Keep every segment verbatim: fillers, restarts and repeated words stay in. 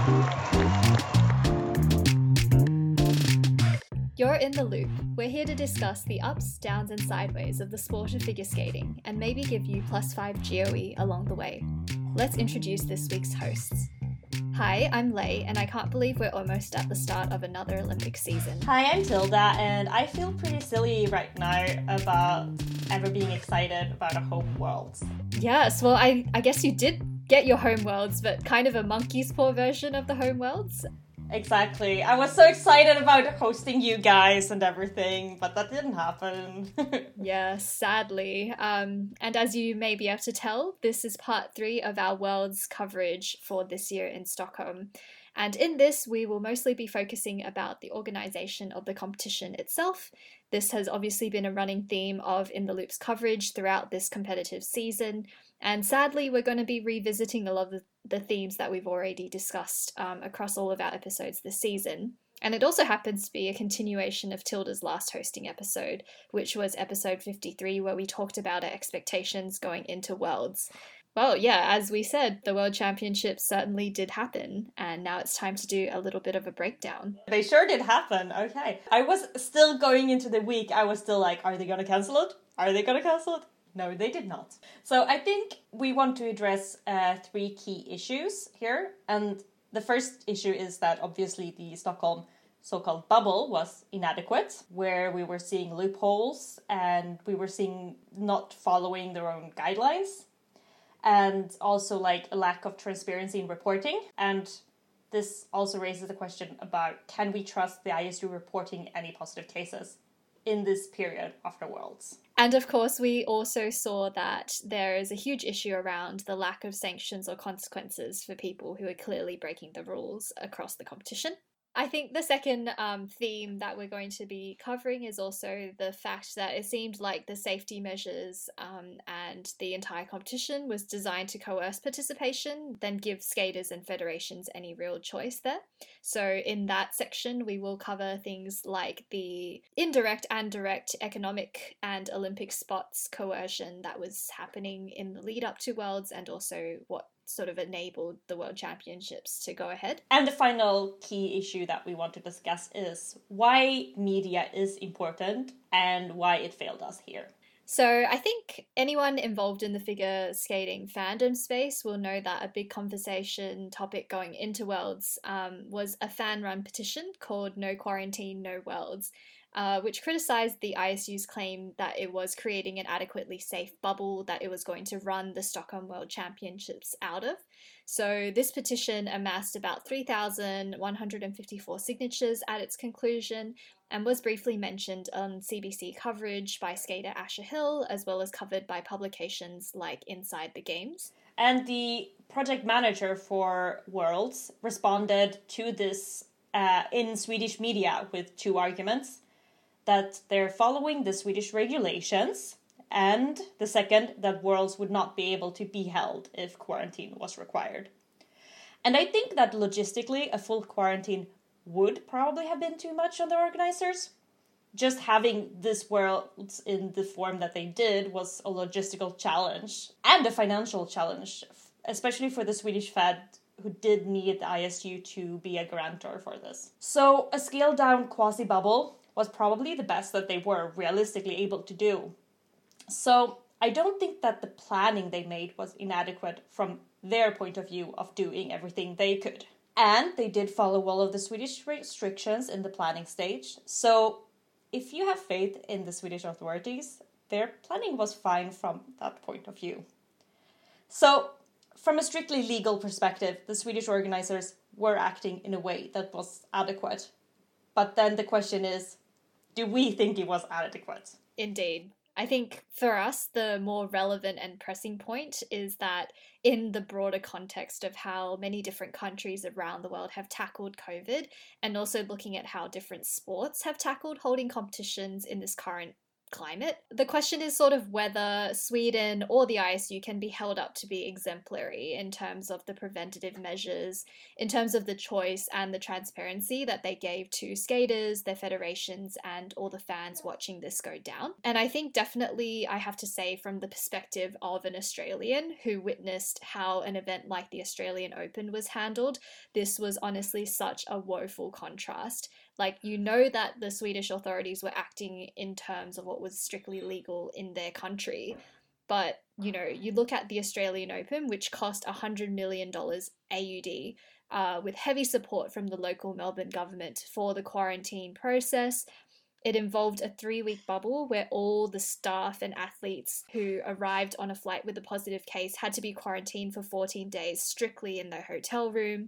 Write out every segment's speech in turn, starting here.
You're in the loop. We're here to discuss the ups, downs, and sideways of the sport of figure skating and maybe give you plus five G O E along the way. Let's introduce this week's hosts. Hi, I'm Lei, and I can't believe we're almost at the start of another Olympic season. Hi, I'm Tilda, and I feel pretty silly right now about ever being excited about a home worlds. Yes, well, I, I guess you did get your home worlds, but kind of a monkey's paw version of the home worlds. Exactly. I was so excited about hosting you guys and everything, but that didn't happen. Yeah, sadly. Um, and as you may be able to tell, this is part three of our Worlds coverage for this year in Stockholm. And in this, we will mostly be focusing about the organisation of the competition itself. This has obviously been a running theme of In the Loop's coverage throughout this competitive season. And sadly, we're going to be revisiting a lot of the, the themes that we've already discussed um, across all of our episodes this season. And it also happens to be a continuation of Tilda's last hosting episode, which was episode fifty-three, where we talked about our expectations going into Worlds. Well, yeah, as we said, the World Championships certainly did happen, and now it's time to do a little bit of a breakdown. They sure did happen, okay. I was still going into the week, I was still like, are they gonna cancel it? Are they gonna cancel it? No, they did not. So I think we want to address uh, three key issues here, and the first issue is that obviously the Stockholm so-called bubble was inadequate, where we were seeing loopholes, and we were seeing not following their own guidelines, and also like a lack of transparency in reporting. And this also raises the question about, can we trust the I S U reporting any positive cases in this period after Worlds? And of course, we also saw that there is a huge issue around the lack of sanctions or consequences for people who are clearly breaking the rules across the competition. I think the second um, theme that we're going to be covering is also the fact that it seemed like the safety measures um, and the entire competition was designed to coerce participation, then give skaters and federations any real choice there. So in that section, we will cover things like the indirect and direct economic and Olympic spots coercion that was happening in the lead up to Worlds, and also what sort of enabled the World Championships to go ahead. And the final key issue that we want to discuss is why media is important and why it failed us here. So I think anyone involved in the figure skating fandom space will know that a big conversation topic going into Worlds um, was a fan-run petition called No Quarantine, No Worlds, Uh, which criticised the I S U's claim that it was creating an adequately safe bubble that it was going to run the Stockholm World Championships out of. So this petition amassed about three thousand one hundred fifty-four signatures at its conclusion and was briefly mentioned on C B C coverage by skater Asher Hill, as well as covered by publications like Inside the Games. And the project manager for Worlds responded to this uh, in Swedish media with two arguments: that they're following the Swedish regulations, and the second, that Worlds would not be able to be held if quarantine was required. And I think that logistically, a full quarantine would probably have been too much on the organizers. Just having this Worlds in the form that they did was a logistical challenge and a financial challenge, especially for the Swedish Fed, who did need the I S U to be a guarantor for this. So a scaled-down quasi-bubble was probably the best that they were realistically able to do. So I don't think that the planning they made was inadequate from their point of view of doing everything they could. And they did follow all of the Swedish restrictions in the planning stage. So if you have faith in the Swedish authorities, their planning was fine from that point of view. So from a strictly legal perspective, the Swedish organizers were acting in a way that was adequate. But then the question is, do we think it was adequate? Indeed. I think for us, the more relevant and pressing point is that in the broader context of how many different countries around the world have tackled COVID, and also looking at how different sports have tackled holding competitions in this current climate. The question is sort of whether Sweden or the I S U can be held up to be exemplary in terms of the preventative measures, in terms of the choice and the transparency that they gave to skaters, their federations, and all the fans watching this go down. And I think definitely I have to say, from the perspective of an Australian who witnessed how an event like the Australian Open was handled, this was honestly such a woeful contrast. Like, you know that the Swedish authorities were acting in terms of what was strictly legal in their country. But, you know, you look at the Australian Open, which cost one hundred million dollars A U D, uh, with heavy support from the local Melbourne government for the quarantine process. It involved a three-week bubble where all the staff and athletes who arrived on a flight with a positive case had to be quarantined for fourteen days strictly in their hotel room.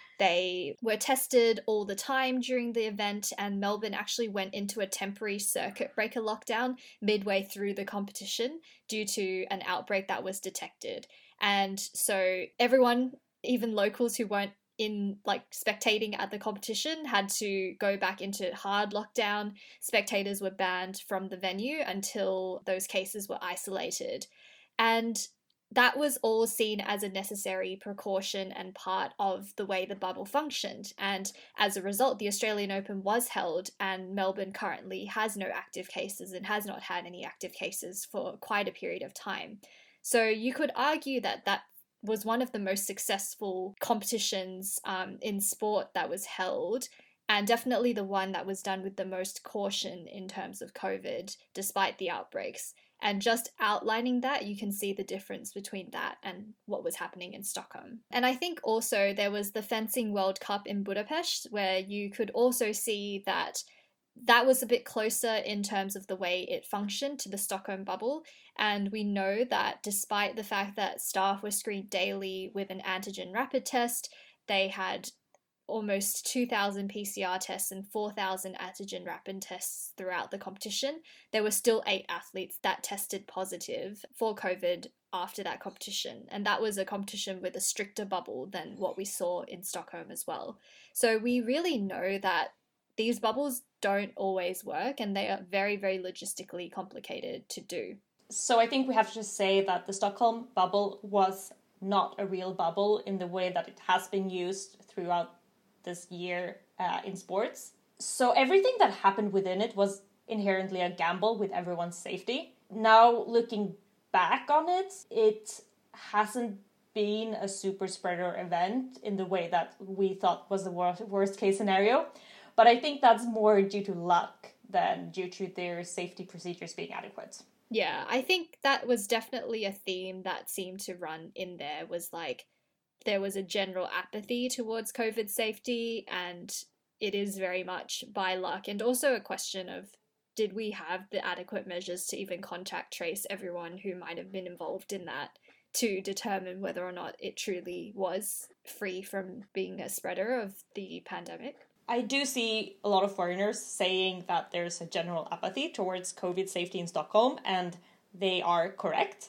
They were tested all the time during the event, and Melbourne actually went into a temporary circuit breaker lockdown midway through the competition due to an outbreak that was detected. And so everyone, even locals who weren't in like spectating at the competition, had to go back into hard lockdown. Spectators were banned from the venue until those cases were isolated. And that was all seen as a necessary precaution and part of the way the bubble functioned. And as a result, the Australian Open was held, and Melbourne currently has no active cases and has not had any active cases for quite a period of time. So you could argue that that was one of the most successful competitions um, in sport that was held, and definitely the one that was done with the most caution in terms of COVID, despite the outbreaks. And just outlining that, you can see the difference between that and what was happening in Stockholm. And I think also there was the Fencing World Cup in Budapest, where you could also see that that was a bit closer in terms of the way it functioned to the Stockholm bubble. And we know that despite the fact that staff were screened daily with an antigen rapid test, they had almost two thousand P C R tests and four thousand antigen rapid tests throughout the competition. There were still eight athletes that tested positive for COVID after that competition. And that was a competition with a stricter bubble than what we saw in Stockholm as well. So we really know that these bubbles don't always work, and they are very, very logistically complicated to do. So I think we have to say that the Stockholm bubble was not a real bubble in the way that it has been used throughout this year uh, in sports. So everything that happened within it was inherently a gamble with everyone's safety. Now, looking back on it, it hasn't been a super spreader event in the way that we thought was the worst, worst case scenario. But I think that's more due to luck than due to their safety procedures being adequate. Yeah, I think that was definitely a theme that seemed to run in there, was like there was a general apathy towards COVID safety, and it is very much by luck, and also a question of, did we have the adequate measures to even contact trace everyone who might have been involved in that to determine whether or not it truly was free from being a spreader of the pandemic? I do see a lot of foreigners saying that there's a general apathy towards COVID safety in Stockholm, and they are correct.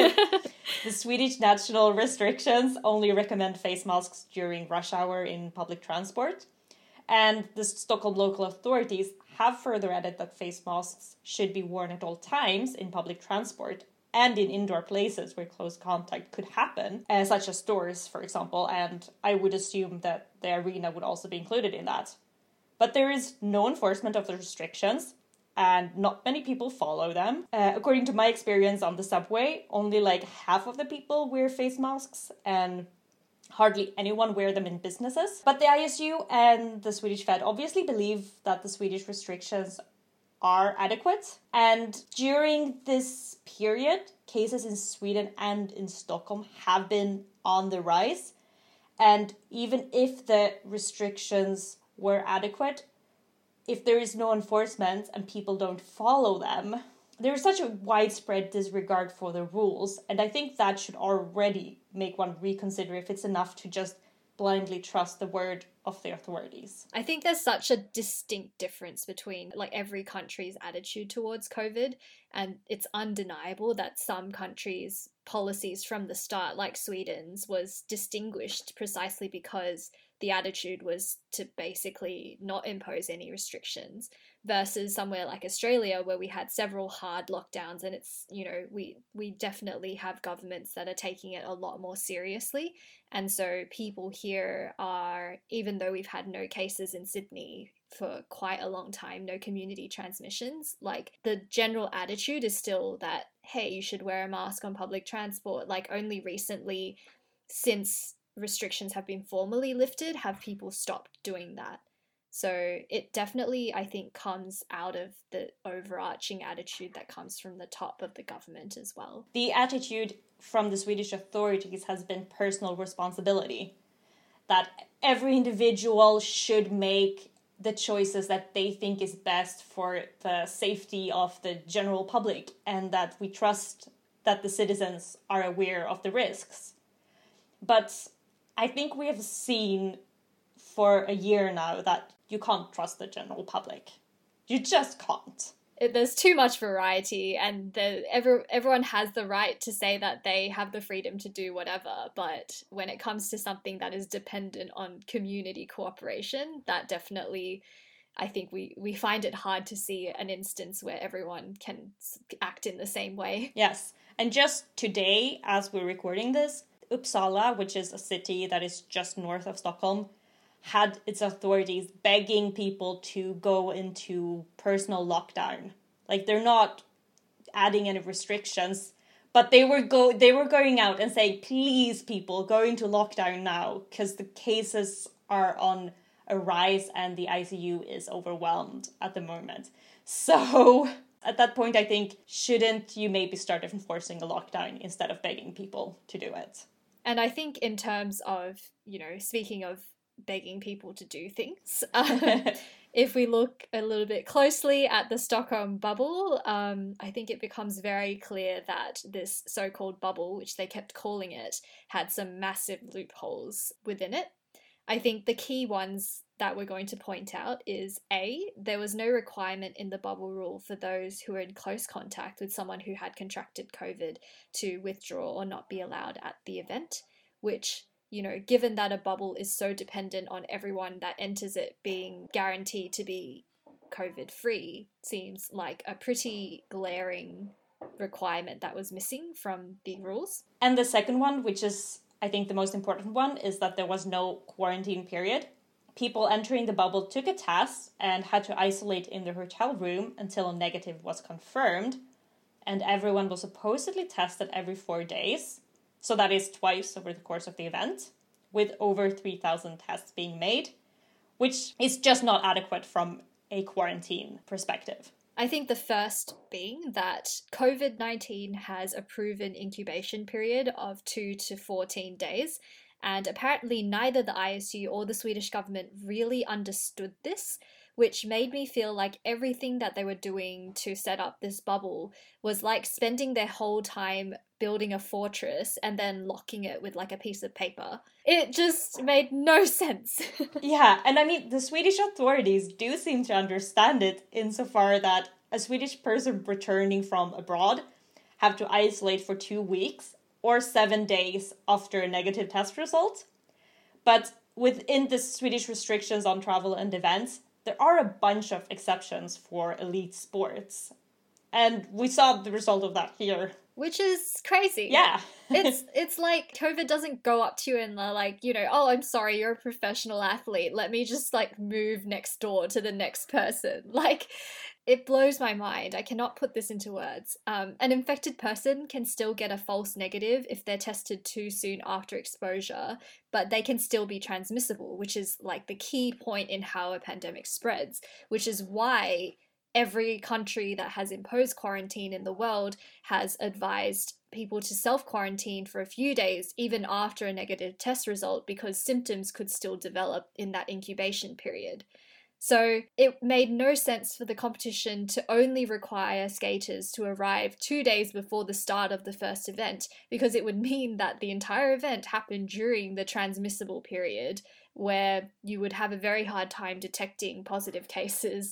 The Swedish national restrictions only recommend face masks during rush hour in public transport. And the Stockholm local authorities have further added that face masks should be worn at all times in public transport and in indoor places where close contact could happen, uh, such as stores, for example. And I would assume that the arena would also be included in that. But there is no enforcement of the restrictions, and not many people follow them. Uh, according to my experience on the subway, only like half of the people wear face masks, and hardly anyone wear them in businesses. But the I S U and the Swedish Fed obviously believe that the Swedish restrictions are adequate. And during this period, cases in Sweden and in Stockholm have been on the rise. And even if the restrictions were adequate, if there is no enforcement and people don't follow them, there is such a widespread disregard for the rules. And I think that should already make one reconsider if it's enough to just blindly trust the word of the authorities. I think there's such a distinct difference between like every country's attitude towards COVID, and it's undeniable that some countries policies from the start, like Sweden's, was distinguished precisely because the attitude was to basically not impose any restrictions, versus somewhere like Australia where we had several hard lockdowns, and it's, you know, we we definitely have governments that are taking it a lot more seriously. And so people here are, even though we've had no cases in Sydney for quite a long time, no community transmissions, like the general attitude is still that, hey, you should wear a mask on public transport. Like only recently, since restrictions have been formally lifted, have people stopped doing that. So it definitely, I think, comes out of the overarching attitude that comes from the top of the government as well. The attitude from the Swedish authorities has been personal responsibility, that every individual should make the choices that they think is best for the safety of the general public, and that we trust that the citizens are aware of the risks. But I think we have seen for a year now that you can't trust the general public. You just can't. It, there's too much variety, and the, every, everyone has the right to say that they have the freedom to do whatever, but when it comes to something that is dependent on community cooperation, that definitely, I think we, we find it hard to see an instance where everyone can act in the same way. Yes, and just today, as we're recording this, Uppsala, which is a city that is just north of Stockholm, had its authorities begging people to go into personal lockdown. Like, they're not adding any restrictions, but they were go they were going out and saying, please, people, go into lockdown now, because the cases are on a rise and the I C U is overwhelmed at the moment. So at that point, I think, shouldn't you maybe start enforcing a lockdown instead of begging people to do it? And I think in terms of, you know, speaking of begging people to do things, um, if we look a little bit closely at the Stockholm bubble, um, I think it becomes very clear that this so-called bubble, which they kept calling it, had some massive loopholes within it. I think the key ones that we're going to point out is A, there was no requirement in the bubble rule for those who were in close contact with someone who had contracted COVID to withdraw or not be allowed at the event, which, you know, given that a bubble is so dependent on everyone that enters it being guaranteed to be COVID-free, seems like a pretty glaring requirement that was missing from the rules. And the second one, which is, I think, the most important one, is that there was no quarantine period. People entering the bubble took a test and had to isolate in their hotel room until a negative was confirmed. And everyone was supposedly tested every four days. So that is twice over the course of the event, with over three thousand tests being made, which is just not adequate from a quarantine perspective. I think the first being that COVID nineteen has a proven incubation period of two to fourteen days, and apparently neither the I S U or the Swedish government really understood this, which made me feel like everything that they were doing to set up this bubble was like spending their whole time building a fortress and then locking it with like a piece of paper. It just made no sense. Yeah, and I mean, the Swedish authorities do seem to understand it insofar that a Swedish person returning from abroad have to isolate for two weeks or seven days after a negative test result. But within the Swedish restrictions on travel and events, there are a bunch of exceptions for elite sports. And we saw the result of that here. Which is crazy. Yeah. it's it's like COVID doesn't go up to you and they're like, you know, oh, I'm sorry, you're a professional athlete. Let me just like move next door to the next person. Like, it blows my mind. I cannot put this into words. Um, an infected person can still get a false negative if they're tested too soon after exposure, but they can still be transmissible, which is like the key point in how a pandemic spreads, which is why every country that has imposed quarantine in the world has advised people to self-quarantine for a few days, even after a negative test result, because symptoms could still develop in that incubation period. So it made no sense for the competition to only require skaters to arrive two days before the start of the first event, because it would mean that the entire event happened during the transmissible period, where you would have a very hard time detecting positive cases.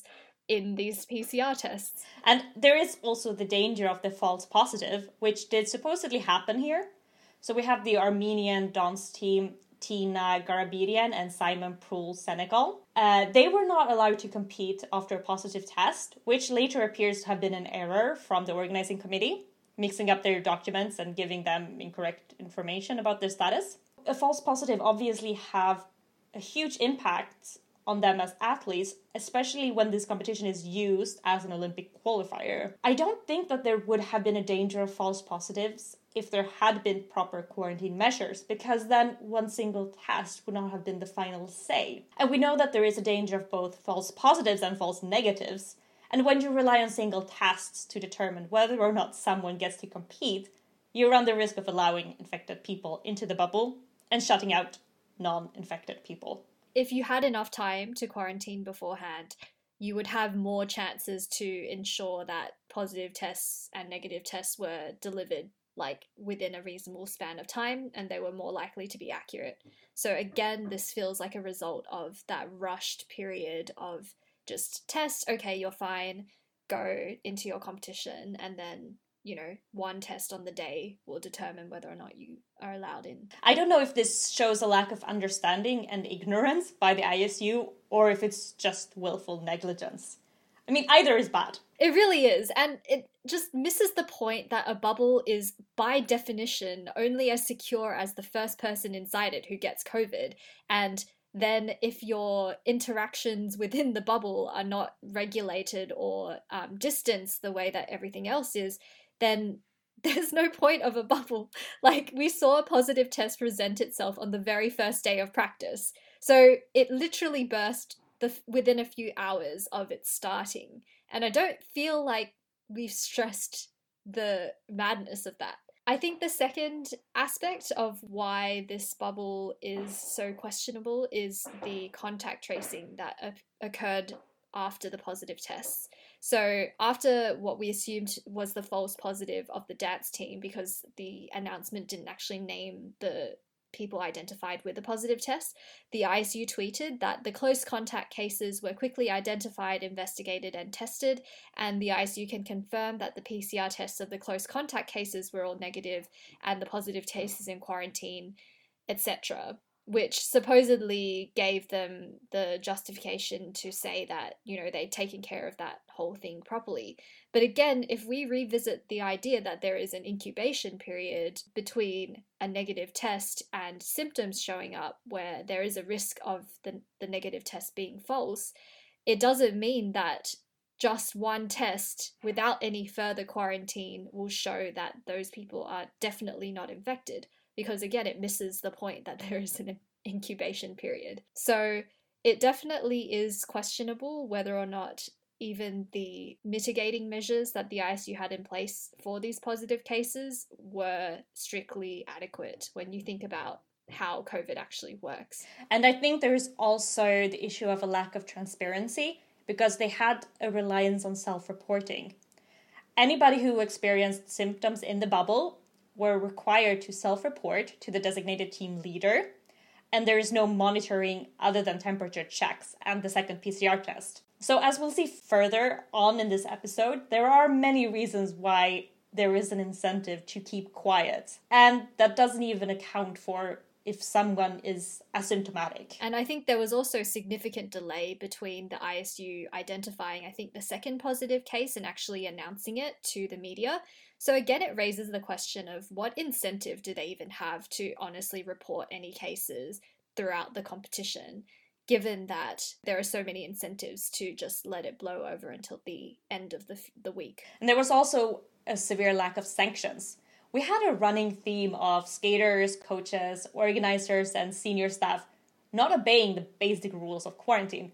in these P C R tests. And there is also the danger of the false positive, which did supposedly happen here. So we have the Armenian dance team, Tina Garabedian and Simon Proul Senegal. Uh, they were not allowed to compete after a positive test, which later appears to have been an error from the organizing committee, mixing up their documents and giving them incorrect information about their status. A false positive obviously have a huge impact on them as athletes, especially when this competition is used as an Olympic qualifier. I don't think that there would have been a danger of false positives if there had been proper quarantine measures, because then one single test would not have been the final say. And we know that there is a danger of both false positives and false negatives, and when you rely on single tests to determine whether or not someone gets to compete, you run the risk of allowing infected people into the bubble and shutting out non-infected people. If you had enough time to quarantine beforehand, you would have more chances to ensure that positive tests and negative tests were delivered like within a reasonable span of time, and they were more likely to be accurate. So again, this feels like a result of that rushed period of just test, okay, you're fine, go into your competition, and then, you know, one test on the day will determine whether or not you are allowed in. I don't know if this shows a lack of understanding and ignorance by the I S U, or if it's just willful negligence. I mean, either is bad. It really is, and it just misses the point that a bubble is, by definition, only as secure as the first person inside it who gets COVID, and then if your interactions within the bubble are not regulated or um, distanced the way that everything else is, then there's no point of a bubble. Like, we saw a positive test present itself on the very first day of practice. So it literally burst the, within a few hours of it starting. And I don't feel like we've stressed the madness of that. I think the second aspect of why this bubble is so questionable is the contact tracing that o- occurred after the positive tests. So after what we assumed was the false positive of the dance team, because the announcement didn't actually name the people identified with a positive test, the I S U tweeted that the close contact cases were quickly identified, investigated, and tested, and the I S U can confirm that the P C R tests of the close contact cases were all negative and the positive cases in quarantine, et cetera, which supposedly gave them the justification to say that, you know, they'd taken care of that whole thing properly. But again, if we revisit the idea that there is an incubation period between a negative test and symptoms showing up, where there is a risk of the, the negative test being false, it doesn't mean that just one test without any further quarantine will show that those people are definitely not infected. Because again, it misses the point that there is an incubation period. So it definitely is questionable whether or not even the mitigating measures that the I S U had in place for these positive cases were strictly adequate when you think about how COVID actually works. And I think there's also the issue of a lack of transparency, because they had a reliance on self-reporting. Anybody who experienced symptoms in the bubble were required to self-report to the designated team leader, and there is no monitoring other than temperature checks and the second P C R test. So as we'll see further on in this episode, there are many reasons why there is an incentive to keep quiet, and that doesn't even account for if someone is asymptomatic. And I think there was also significant delay between the I S U identifying, I think, the second positive case and actually announcing it to the media. So again, it raises the question of what incentive do they even have to honestly report any cases throughout the competition, given that there are so many incentives to just let it blow over until the end of the, the week. And there was also a severe lack of sanctions. We had a running theme of skaters, coaches, organizers, and senior staff not obeying the basic rules of quarantine.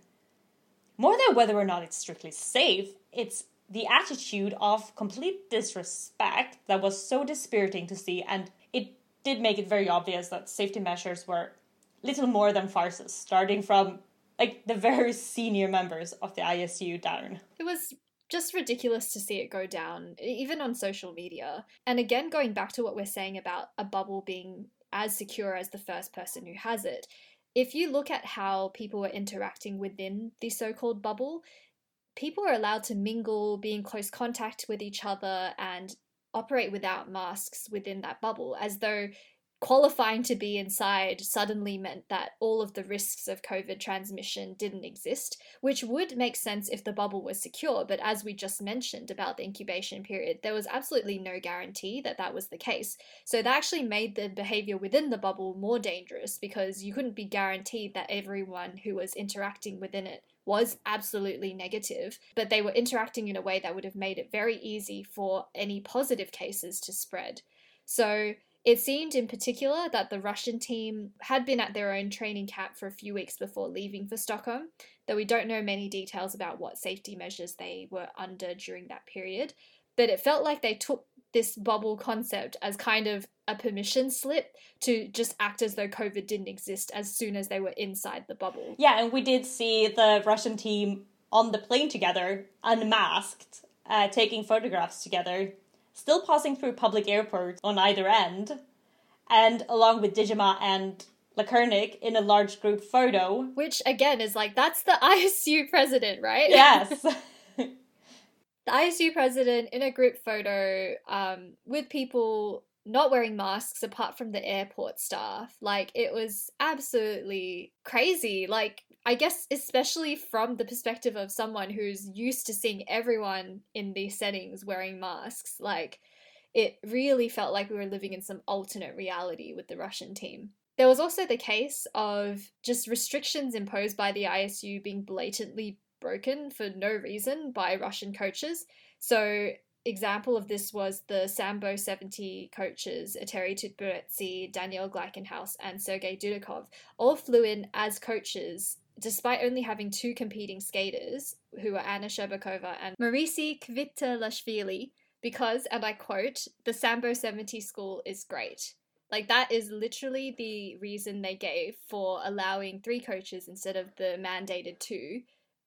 More than whether or not it's strictly safe, it's the attitude of complete disrespect that was so dispiriting to see, and it did make it very obvious that safety measures were little more than farces, starting from like the very senior members of the I S U down. It was just ridiculous to see it go down, even on social media. And again, going back to what we're saying about a bubble being as secure as the first person who has it, if you look at how people were interacting within the so-called bubble, people are allowed to mingle, be in close contact with each other, and operate without masks within that bubble, as though qualifying to be inside suddenly meant that all of the risks of COVID transmission didn't exist, which would make sense if the bubble was secure. But as we just mentioned about the incubation period, there was absolutely no guarantee that that was the case. So that actually made the behavior within the bubble more dangerous, because you couldn't be guaranteed that everyone who was interacting within it was absolutely negative, but they were interacting in a way that would have made it very easy for any positive cases to spread. So it seemed in particular that the Russian team had been at their own training camp for a few weeks before leaving for Stockholm, though we don't know many details about what safety measures they were under during that period. But it felt like they took this bubble concept as kind of a permission slip to just act as though COVID didn't exist as soon as they were inside the bubble. Yeah, and we did see the Russian team on the plane together, unmasked, uh, taking photographs together, still passing through public airports on either end, and along with Dijima and Lakernik in a large group photo. Which, again, is like, that's the I S U president, right? Yes. The I S U president in a group photo um, with people not wearing masks apart from the airport staff. Like, it was absolutely crazy. Like, I guess especially from the perspective of someone who's used to seeing everyone in these settings wearing masks, like, it really felt like we were living in some alternate reality with the Russian team. There was also the case of just restrictions imposed by the I S U being blatantly broken for no reason by Russian coaches. So, example of this was the Sambo seventy coaches, Eteri Tutberidze, Daniel Gleichenhaus, and Sergei Dudikov, all flew in as coaches despite only having two competing skaters, who were Anna Shcherbakova and Marisi Kvittelashvili, because, and I quote, "the Sambo seventy school is great." Like, that is literally the reason they gave for allowing three coaches instead of the mandated two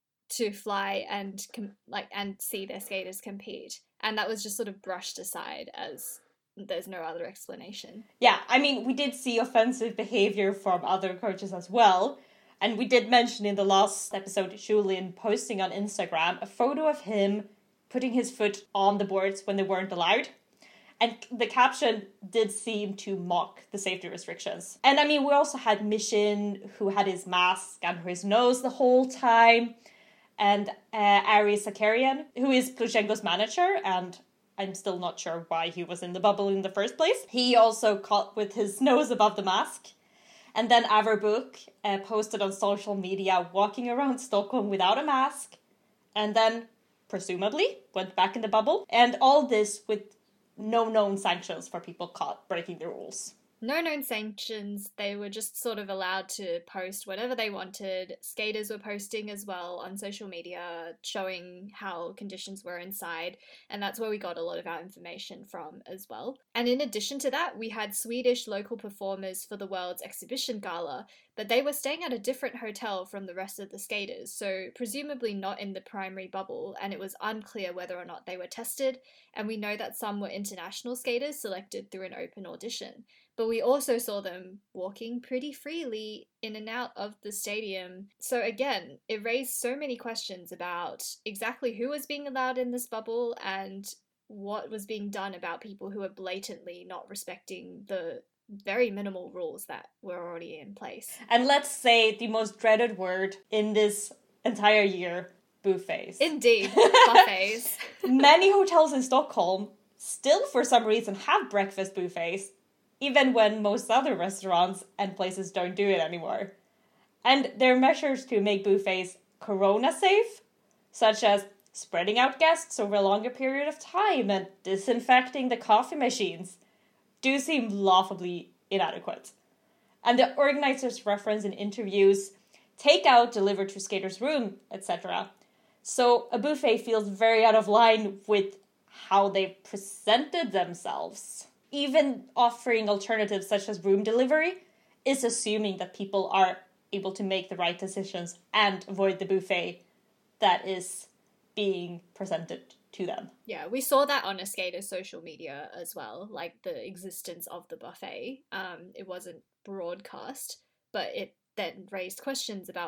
to fly and com- like and see their skaters compete. And that was just sort of brushed aside as there's no other explanation. Yeah, I mean, we did see offensive behavior from other coaches as well. And we did mention in the last episode, Julian posting on Instagram a photo of him putting his foot on the boards when they weren't allowed. And the caption did seem to mock the safety restrictions. And I mean, we also had Mishin, who had his mask under his nose the whole time. And uh, Ari Zakarian, who is Plushenko's manager, and I'm still not sure why he was in the bubble in the first place. He also caught with his nose above the mask. And then Averbuk uh, posted on social media walking around Stockholm without a mask. And then, presumably, went back in the bubble. And all this with no known sanctions for people caught breaking the rules. No known sanctions. They were just sort of allowed to post whatever they wanted. Skaters were posting as well on social media, showing how conditions were inside, and that's where we got a lot of our information from as well. And in addition to that, we had Swedish local performers for the World's Exhibition Gala, but they were staying at a different hotel from the rest of the skaters, so presumably not in the primary bubble, and it was unclear whether or not they were tested, and we know that some were international skaters selected through an open audition. But we also saw them walking pretty freely in and out of the stadium. So again, it raised so many questions about exactly who was being allowed in this bubble and what was being done about people who were blatantly not respecting the very minimal rules that were already in place. And let's say the most dreaded word in this entire year, buffets. Indeed, buffets. Many hotels in Stockholm still, for some reason, have breakfast buffets, even when most other restaurants and places don't do it anymore. And there are measures to make buffets corona safe, such as spreading out guests over a longer period of time and disinfecting the coffee machines, do seem laughably inadequate. And the organizers reference in interviews takeout delivered to skaters' room, et cetera. So a buffet feels very out of line with how they presented themselves. Even offering alternatives such as room delivery is assuming that people are able to make the right decisions and avoid the buffet that is being presented to them. Yeah, we saw that on a skater's social media as well, like the existence of the buffet. Um, it wasn't broadcast, but it then raised questions about what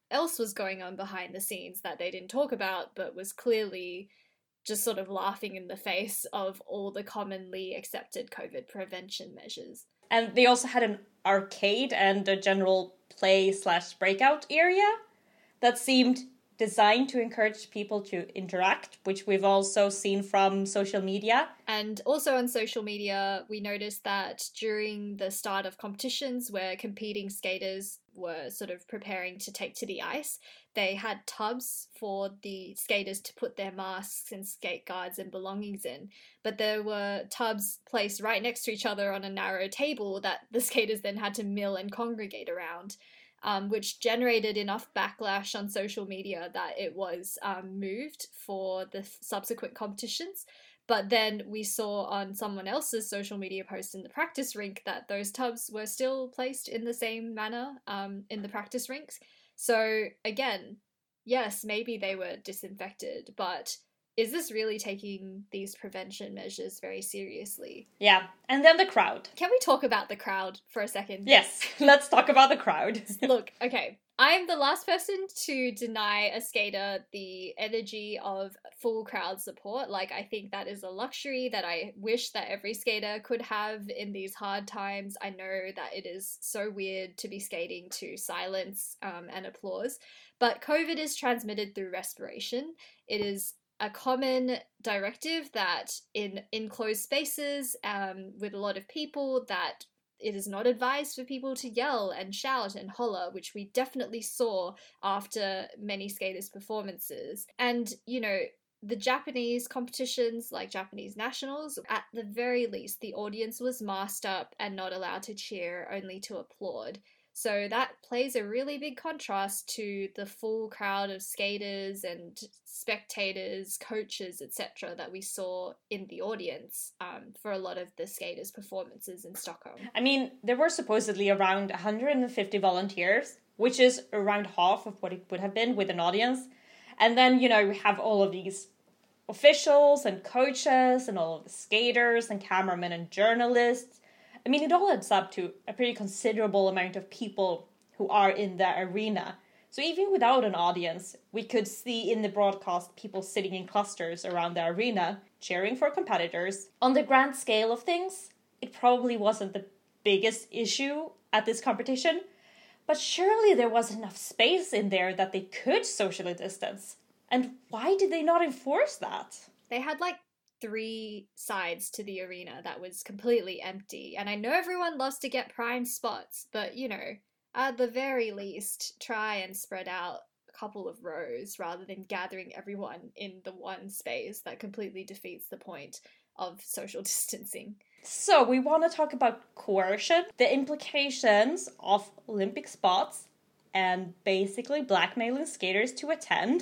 else was going on behind the scenes that they didn't talk about, but was clearly just sort of laughing in the face of all the commonly accepted COVID prevention measures. And they also had an arcade and a general play slash breakout area that seemed designed to encourage people to interact, which we've also seen from social media. And also on social media, we noticed that during the start of competitions where competing skaters were sort of preparing to take to the ice, they had tubs for the skaters to put their masks and skate guards and belongings in. But there were tubs placed right next to each other on a narrow table that the skaters then had to mill and congregate around. Um, which generated enough backlash on social media that it was um, moved for the f- subsequent competitions. But then we saw on someone else's social media post in the practice rink that those tubs were still placed in the same manner um, in the practice rinks. So again, yes, maybe they were disinfected, but is this really taking these prevention measures very seriously? Yeah, and then the crowd. Can we talk about the crowd for a second? Yes, let's talk about the crowd. Look, okay, I'm the last person to deny a skater the energy of full crowd support. Like, I think that is a luxury that I wish that every skater could have in these hard times. I know that it is so weird to be skating to silence um, and applause, but COVID is transmitted through respiration. It is a common directive that in enclosed spaces um, with a lot of people, that it is not advised for people to yell and shout and holler, which we definitely saw after many skaters' performances. And, you know, the Japanese competitions, like Japanese nationals, at the very least, the audience was masked up and not allowed to cheer, only to applaud. So that plays a really big contrast to the full crowd of skaters and spectators, coaches, et cetera that we saw in the audience um, for a lot of the skaters' performances in Stockholm. I mean, there were supposedly around one hundred fifty volunteers, which is around half of what it would have been with an audience. And then, you know, we have all of these officials and coaches and all of the skaters and cameramen and journalists. I mean, it all adds up to a pretty considerable amount of people who are in the arena. So even without an audience, we could see in the broadcast people sitting in clusters around the arena, cheering for competitors. On the grand scale of things, it probably wasn't the biggest issue at this competition, but surely there was enough space in there that they could socially distance. And why did they not enforce that? They had like three sides to the arena that was completely empty. And I know everyone loves to get prime spots, but, you know, at the very least, try and spread out a couple of rows rather than gathering everyone in the one space. That completely defeats the point of social distancing. So we want to talk about coercion, the implications of Olympic spots, and basically blackmailing skaters to attend,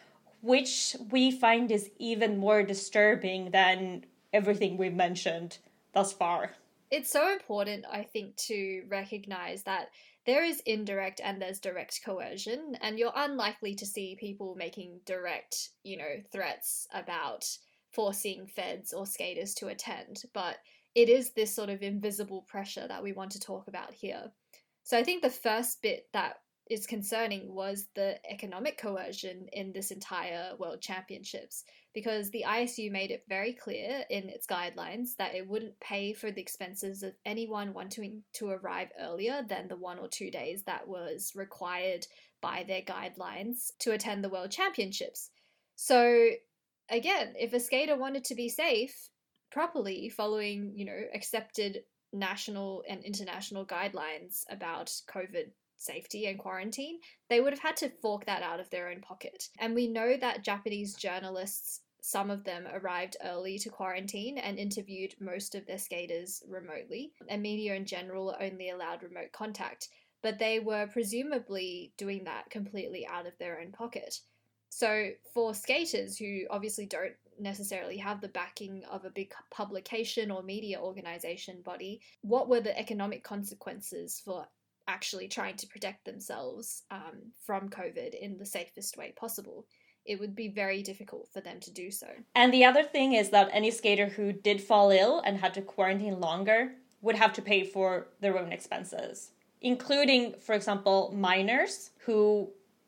which we find is even more disturbing than everything we've mentioned thus far. It's so important, I think, to recognize that there is indirect and there's direct coercion, and you're unlikely to see people making direct, you know, threats about forcing feds or skaters to attend, but it is this sort of invisible pressure that we want to talk about here. So I think the first bit that is concerning was the economic coercion in this entire World Championships, because the I S U made it very clear in its guidelines that it wouldn't pay for the expenses of anyone wanting to arrive earlier than the one or two days that was required by their guidelines to attend the World Championships. So again, if a skater wanted to be safe properly, following, you know, accepted national and international guidelines about COVID safety and quarantine, they would have had to fork that out of their own pocket. And we know that Japanese journalists, some of them arrived early to quarantine and interviewed most of their skaters remotely, and media in general only allowed remote contact, but they were presumably doing that completely out of their own pocket. So for skaters who obviously don't necessarily have the backing of a big publication or media organization body, what were the economic consequences for actually trying to protect themselves um, from COVID in the safest way possible? It would be very difficult for them to do so. And the other thing is that any skater who did fall ill and had to quarantine longer would have to pay for their own expenses, including, for example, minors who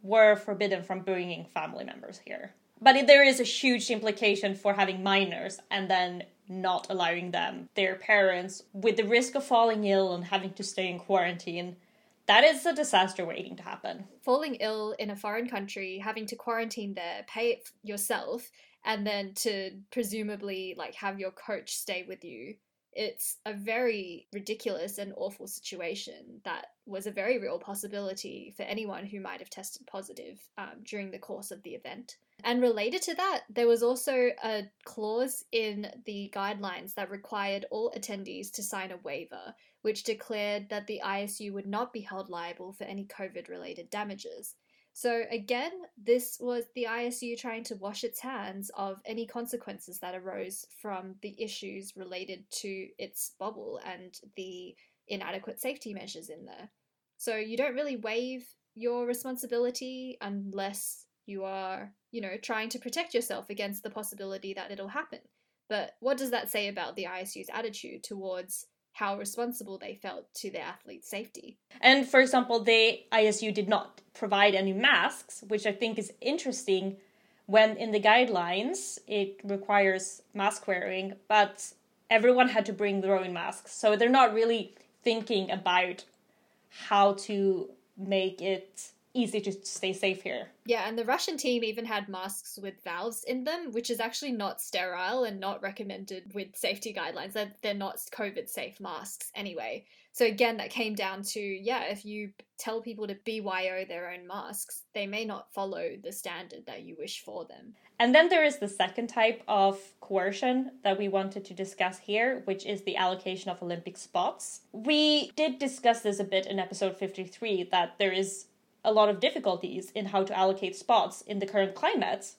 were forbidden from bringing family members here. But there is a huge implication for having minors and then not allowing them, their parents, with the risk of falling ill and having to stay in quarantine. That is a disaster waiting to happen. Falling ill in a foreign country, having to quarantine there, pay it yourself, and then to presumably like have your coach stay with you. It's a very ridiculous and awful situation that was a very real possibility for anyone who might have tested positive um, during the course of the event. And related to that, there was also a clause in the guidelines that required all attendees to sign a waiver, which declared that the I S U would not be held liable for any COVID-related damages. So again, this was the I S U trying to wash its hands of any consequences that arose from the issues related to its bubble and the inadequate safety measures in there. So you don't really waive your responsibility unless you are, you know, trying to protect yourself against the possibility that it'll happen. But what does that say about the I S U's attitude towards how responsible they felt to their athletes' safety? And for example, the I S U did not provide any masks, which I think is interesting when in the guidelines it requires mask wearing, but everyone had to bring their own masks. So they're not really thinking about how to make it easy to stay safe here. Yeah, and the Russian team even had masks with valves in them, which is actually not sterile and not recommended with safety guidelines. They're, they're not COVID safe masks anyway. So again, that came down to, yeah, if you tell people to B Y O their own masks, they may not follow the standard that you wish for them. And then there is the second type of coercion that we wanted to discuss here, which is the allocation of Olympic spots. We did discuss this a bit in episode fifty-three, that there is a lot of difficulties in how to allocate spots in the current climate.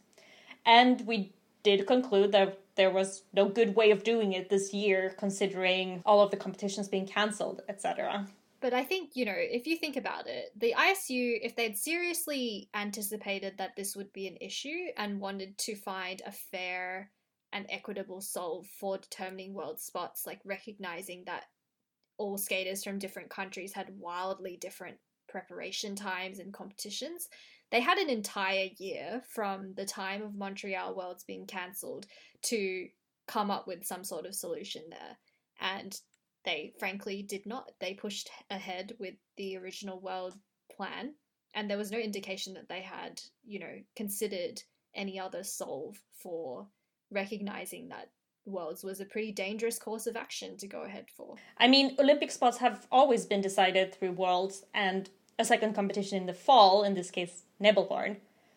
And we did conclude that there was no good way of doing it this year, considering all of the competitions being cancelled, et cetera. But I think, you know, if you think about it, the I S U, if they'd seriously anticipated that this would be an issue and wanted to find a fair and equitable solve for determining world spots, like recognizing that all skaters from different countries had wildly different preparation times and competitions, they had an entire year from the time of Montreal Worlds being cancelled to come up with some sort of solution there. And they frankly did not. They pushed ahead with the original world plan, and there was no indication that they had, you know, considered any other solve for recognizing that Worlds was a pretty dangerous course of action to go ahead for. I mean, Olympic spots have always been decided through Worlds and a second competition in the fall, in this case, Nebelhorn.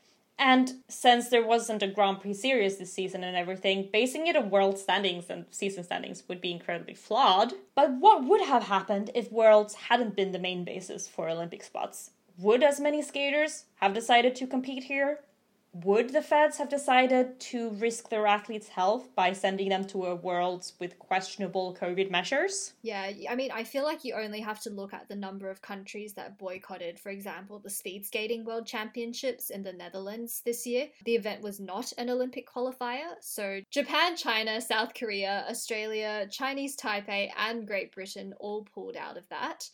And since there wasn't a Grand Prix series this season and everything, basing it on world standings and season standings would be incredibly flawed. But what would have happened if Worlds hadn't been the main basis for Olympic spots? Would as many skaters have decided to compete here? Would the feds have decided to risk their athletes' health by sending them to a Worlds with questionable COVID measures? Yeah, I mean, I feel like you only have to look at the number of countries that boycotted, for example, the Speed Skating World Championships in the Netherlands this year. The event was not an Olympic qualifier, so Japan, China, South Korea, Australia, Chinese Taipei, and Great Britain all pulled out of that.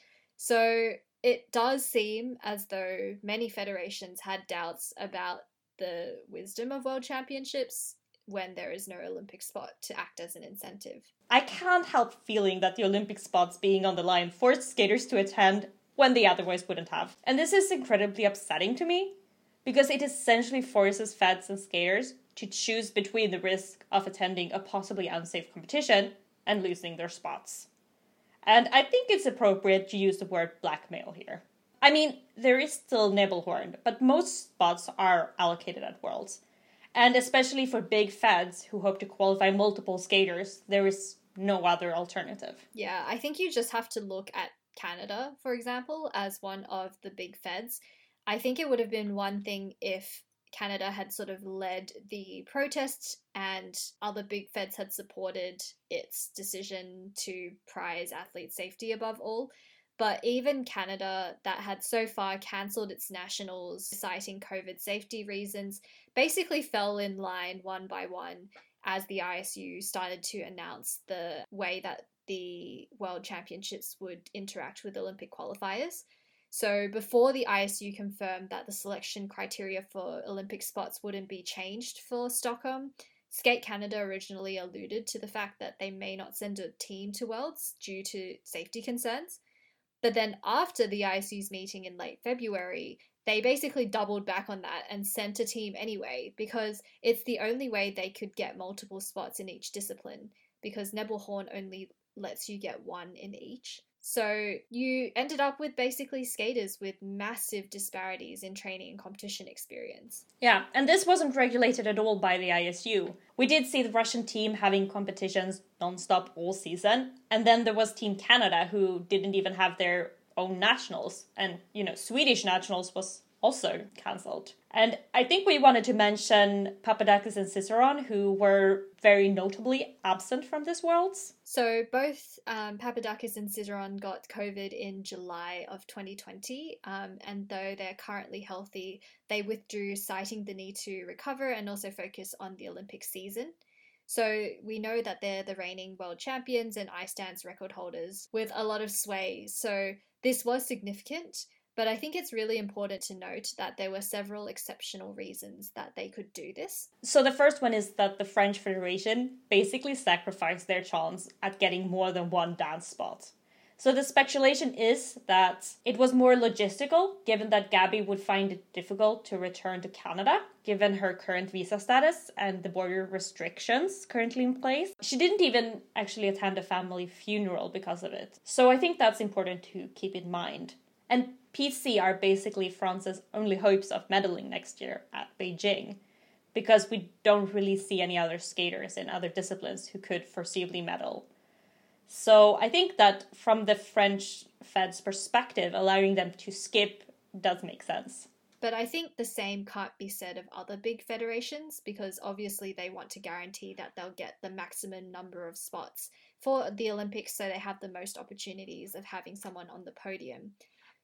So it does seem as though many federations had doubts about the wisdom of world championships when there is no Olympic spot to act as an incentive. I can't help feeling that the Olympic spots being on the line forced skaters to attend when they otherwise wouldn't have. And this is incredibly upsetting to me, because it essentially forces feds and skaters to choose between the risk of attending a possibly unsafe competition and losing their spots. And I think it's appropriate to use the word blackmail here. I mean, there is still Nebelhorn, but most spots are allocated at Worlds. And especially for big feds who hope to qualify multiple skaters, there is no other alternative. Yeah, I think you just have to look at Canada, for example, as one of the big feds. I think it would have been one thing if Canada had sort of led the protests and other big feds had supported its decision to prize athlete safety above all. But even Canada, that had so far cancelled its nationals, citing COVID safety reasons, basically fell in line one by one as the I S U started to announce the way that the World Championships would interact with Olympic qualifiers. So before the I S U confirmed that the selection criteria for Olympic spots wouldn't be changed for Stockholm, Skate Canada originally alluded to the fact that they may not send a team to Worlds due to safety concerns. But then after the I S U's meeting in late February, they basically doubled back on that and sent a team anyway, because it's the only way they could get multiple spots in each discipline, because Nebelhorn only lets you get one in each. So you ended up with basically skaters with massive disparities in training and competition experience. Yeah, and this wasn't regulated at all by the I S U. We did see the Russian team having competitions non-stop all season, and then there was Team Canada, who didn't even have their own nationals, and, you know, Swedish nationals was also cancelled. And I think we wanted to mention Papadakis and Ciceron, who were very notably absent from this Worlds. So both um, Papadakis and Ciceron got COVID in July of twenty twenty, um, and though they're currently healthy, they withdrew, citing the need to recover and also focus on the Olympic season. So we know that they're the reigning world champions and ice dance record holders with a lot of sway. So this was significant, but I think it's really important to note that there were several exceptional reasons that they could do this. So the first one is that the French Federation basically sacrificed their chance at getting more than one dance spot. So the speculation is that it was more logistical, given that Gabby would find it difficult to return to Canada, given her current visa status and the border restrictions currently in place. She didn't even actually attend a family funeral because of it. So I think that's important to keep in mind. And P C are basically France's only hopes of medaling next year at Beijing, because we don't really see any other skaters in other disciplines who could foreseeably medal. So I think that from the French Fed's perspective, allowing them to skip does make sense. But I think the same can't be said of other big federations, because obviously they want to guarantee that they'll get the maximum number of spots for the Olympics, so they have the most opportunities of having someone on the podium.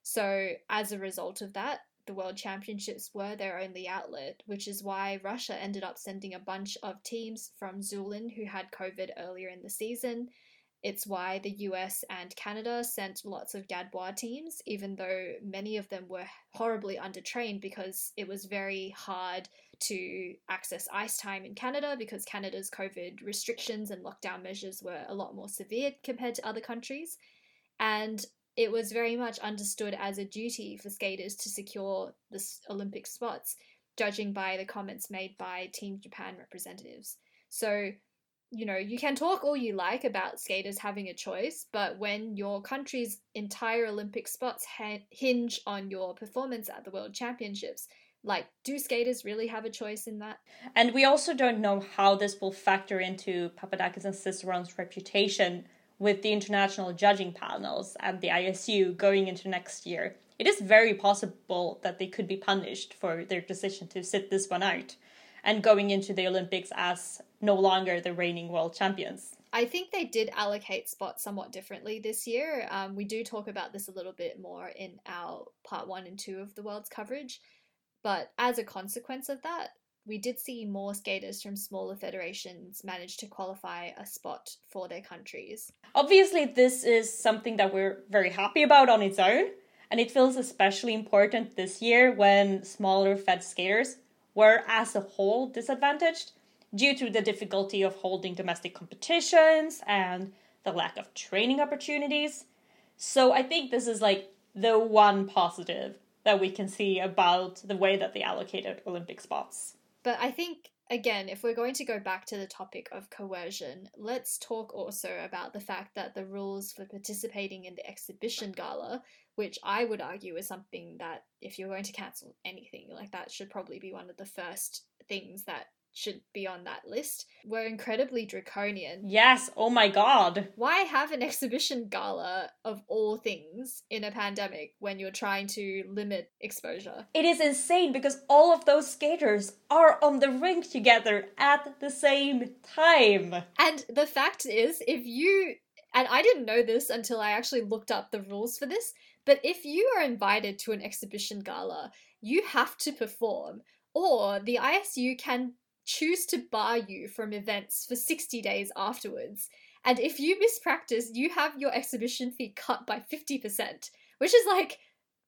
So as a result of that, the World Championships were their only outlet, which is why Russia ended up sending a bunch of teams from Zulin who had COVID earlier in the season. It's why the U S and Canada sent lots of Gadbois teams, even though many of them were horribly undertrained, because it was very hard to access ice time in Canada, because Canada's COVID restrictions and lockdown measures were a lot more severe compared to other countries. And it was very much understood as a duty for skaters to secure the Olympic spots, judging by the comments made by Team Japan representatives. So, you know, you can talk all you like about skaters having a choice, but when your country's entire Olympic spots ha- hinge on your performance at the World Championships, like, do skaters really have a choice in that? And we also don't know how this will factor into Papadakis and Ciceron's reputation with the international judging panels and the I S U going into next year. It is very possible that they could be punished for their decision to sit this one out and going into the Olympics as no longer the reigning world champions. I think they did allocate spots somewhat differently this year. Um, we do talk about this a little bit more in our part one and two of the world's coverage. But as a consequence of that, we did see more skaters from smaller federations manage to qualify a spot for their countries. Obviously, this is something that we're very happy about on its own, and it feels especially important this year when smaller fed skaters were as a whole disadvantaged due to the difficulty of holding domestic competitions and the lack of training opportunities. So I think this is like the one positive that we can see about the way that they allocated Olympic spots. But I think, again, if we're going to go back to the topic of coercion, let's talk also about the fact that the rules for participating in the exhibition gala, which I would argue is something that if you're going to cancel anything, like that should probably be one of the first things that should be on that list, were incredibly draconian. Yes, oh my god. Why have an exhibition gala of all things in a pandemic when you're trying to limit exposure? It is insane because all of those skaters are on the rink together at the same time. And the fact is, if you, and I didn't know this until I actually looked up the rules for this, but if you are invited to an exhibition gala, you have to perform, or the I S U can choose to bar you from events for sixty days afterwards. And if you miss practice, you have your exhibition fee cut by fifty percent, which is like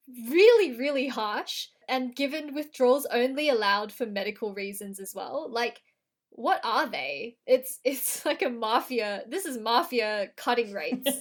really, really harsh, and given withdrawals only allowed for medical reasons as well. Like, what are they? It's it's like a mafia. This is mafia cutting rates.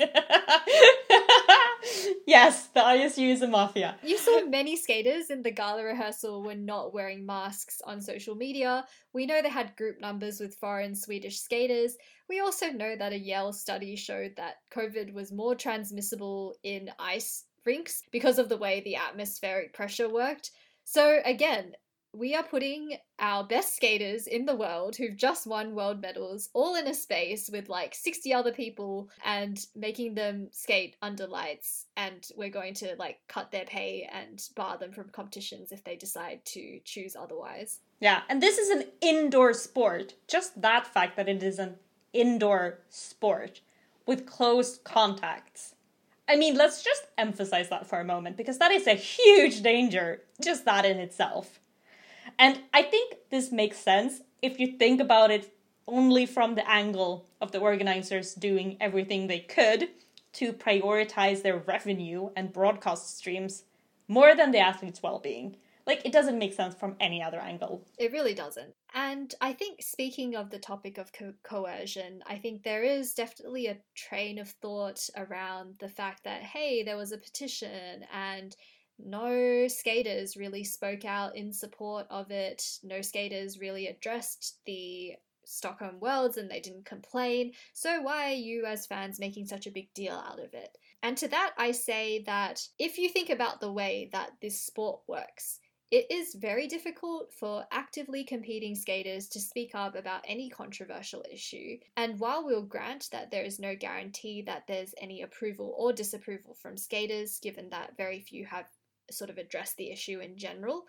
Yes, the I S U is a mafia. You saw many skaters in the gala rehearsal were not wearing masks on social media. We know they had group numbers with foreign Swedish skaters. We also know that a Yale study showed that COVID was more transmissible in ice rinks because of the way the atmospheric pressure worked. So again, we are putting our best skaters in the world who've just won world medals all in a space with like sixty other people and making them skate under lights, and we're going to like cut their pay and bar them from competitions if they decide to choose otherwise. Yeah, and this is an indoor sport. Just that fact that it is an indoor sport with close contacts. I mean, let's just emphasize that for a moment, because that is a huge danger, just that in itself. And I think this makes sense if you think about it only from the angle of the organizers doing everything they could to prioritize their revenue and broadcast streams more than the athletes' well-being. Like, it doesn't make sense from any other angle. It really doesn't. And I think, speaking of the topic of co- coercion, I think there is definitely a train of thought around the fact that, hey, there was a petition and no skaters really spoke out in support of it. No skaters really addressed the Stockholm Worlds and they didn't complain. So why are you as fans making such a big deal out of it? And to that I say that if you think about the way that this sport works, it is very difficult for actively competing skaters to speak up about any controversial issue. And while we'll grant that there is no guarantee that there's any approval or disapproval from skaters, given that very few have sort of address the issue in general,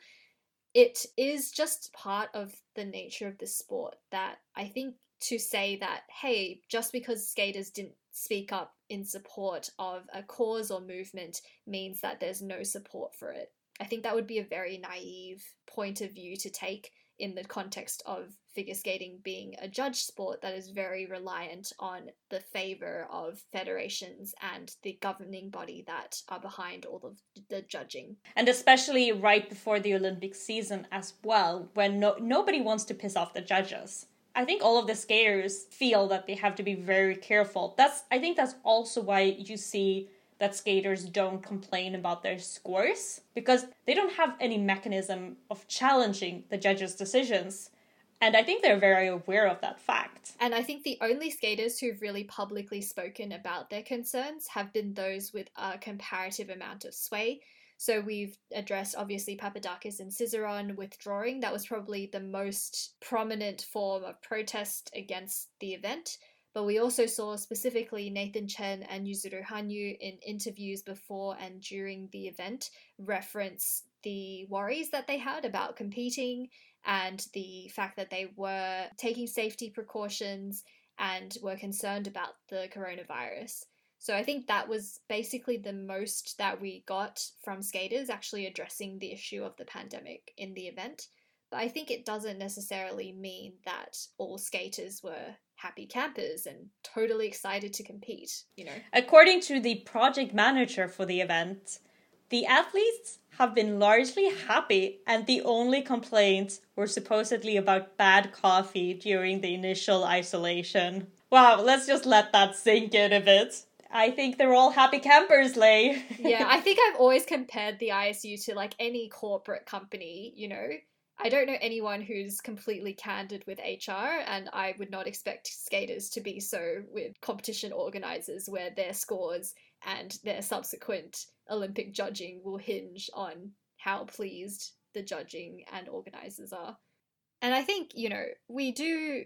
it is just part of the nature of the sport that I think to say that, hey, just because skaters didn't speak up in support of a cause or movement means that there's no support for it. I think that would be a very naive point of view to take in the context of figure skating being a judge sport that is very reliant on the favor of federations and the governing body that are behind all of the judging. And especially right before the Olympic season as well, when no- nobody wants to piss off the judges. I think all of the skaters feel that they have to be very careful. That's I think that's also why you see that skaters don't complain about their scores, because they don't have any mechanism of challenging the judges' decisions. And I think they're very aware of that fact. And I think the only skaters who've really publicly spoken about their concerns have been those with a comparative amount of sway. So we've addressed, obviously, Papadakis and Cizeron withdrawing. That was probably the most prominent form of protest against the event. But we also saw specifically Nathan Chen and Yuzuru Hanyu in interviews before and during the event reference the worries that they had about competing and the fact that they were taking safety precautions and were concerned about the coronavirus. So I think that was basically the most that we got from skaters actually addressing the issue of the pandemic in the event. But I think it doesn't necessarily mean that all skaters were happy campers and totally excited to compete, you know. According to the project manager for the event, the athletes have been largely happy, and the only complaints were supposedly about bad coffee during the initial isolation. Wow, let's just let that sink in a bit. I think they're all happy campers, Lay. Yeah, I think I've always compared the I S U to like any corporate company, you know. I don't know anyone who's completely candid with H R, and I would not expect skaters to be so with competition organisers where their scores and their subsequent Olympic judging will hinge on how pleased the judging and organisers are. And I think, you know, we do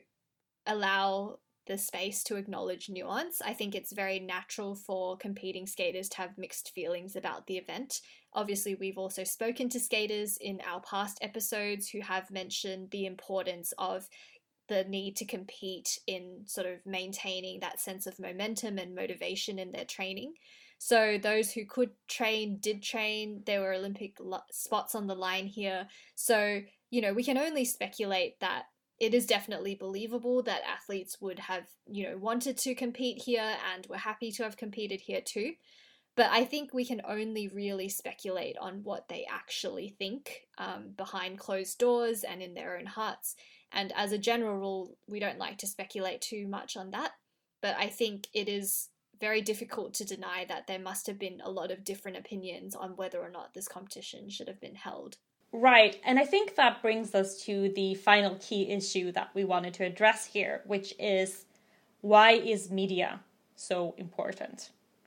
allow the space to acknowledge nuance. I think it's very natural for competing skaters to have mixed feelings about the event. Obviously, we've also spoken to skaters in our past episodes who have mentioned the importance of the need to compete in sort of maintaining that sense of momentum and motivation in their training. So those who could train did train. There were Olympic lo- spots on the line here. So, you know, we can only speculate that it is definitely believable that athletes would have, you know, wanted to compete here and were happy to have competed here too. But I think we can only really speculate on what they actually think um, behind closed doors and in their own hearts. And as a general rule, we don't like to speculate too much on that. But I think it is very difficult to deny that there must have been a lot of different opinions on whether or not this competition should have been held. Right, and I think that brings us to the final key issue that we wanted to address here, which is, why is media so important?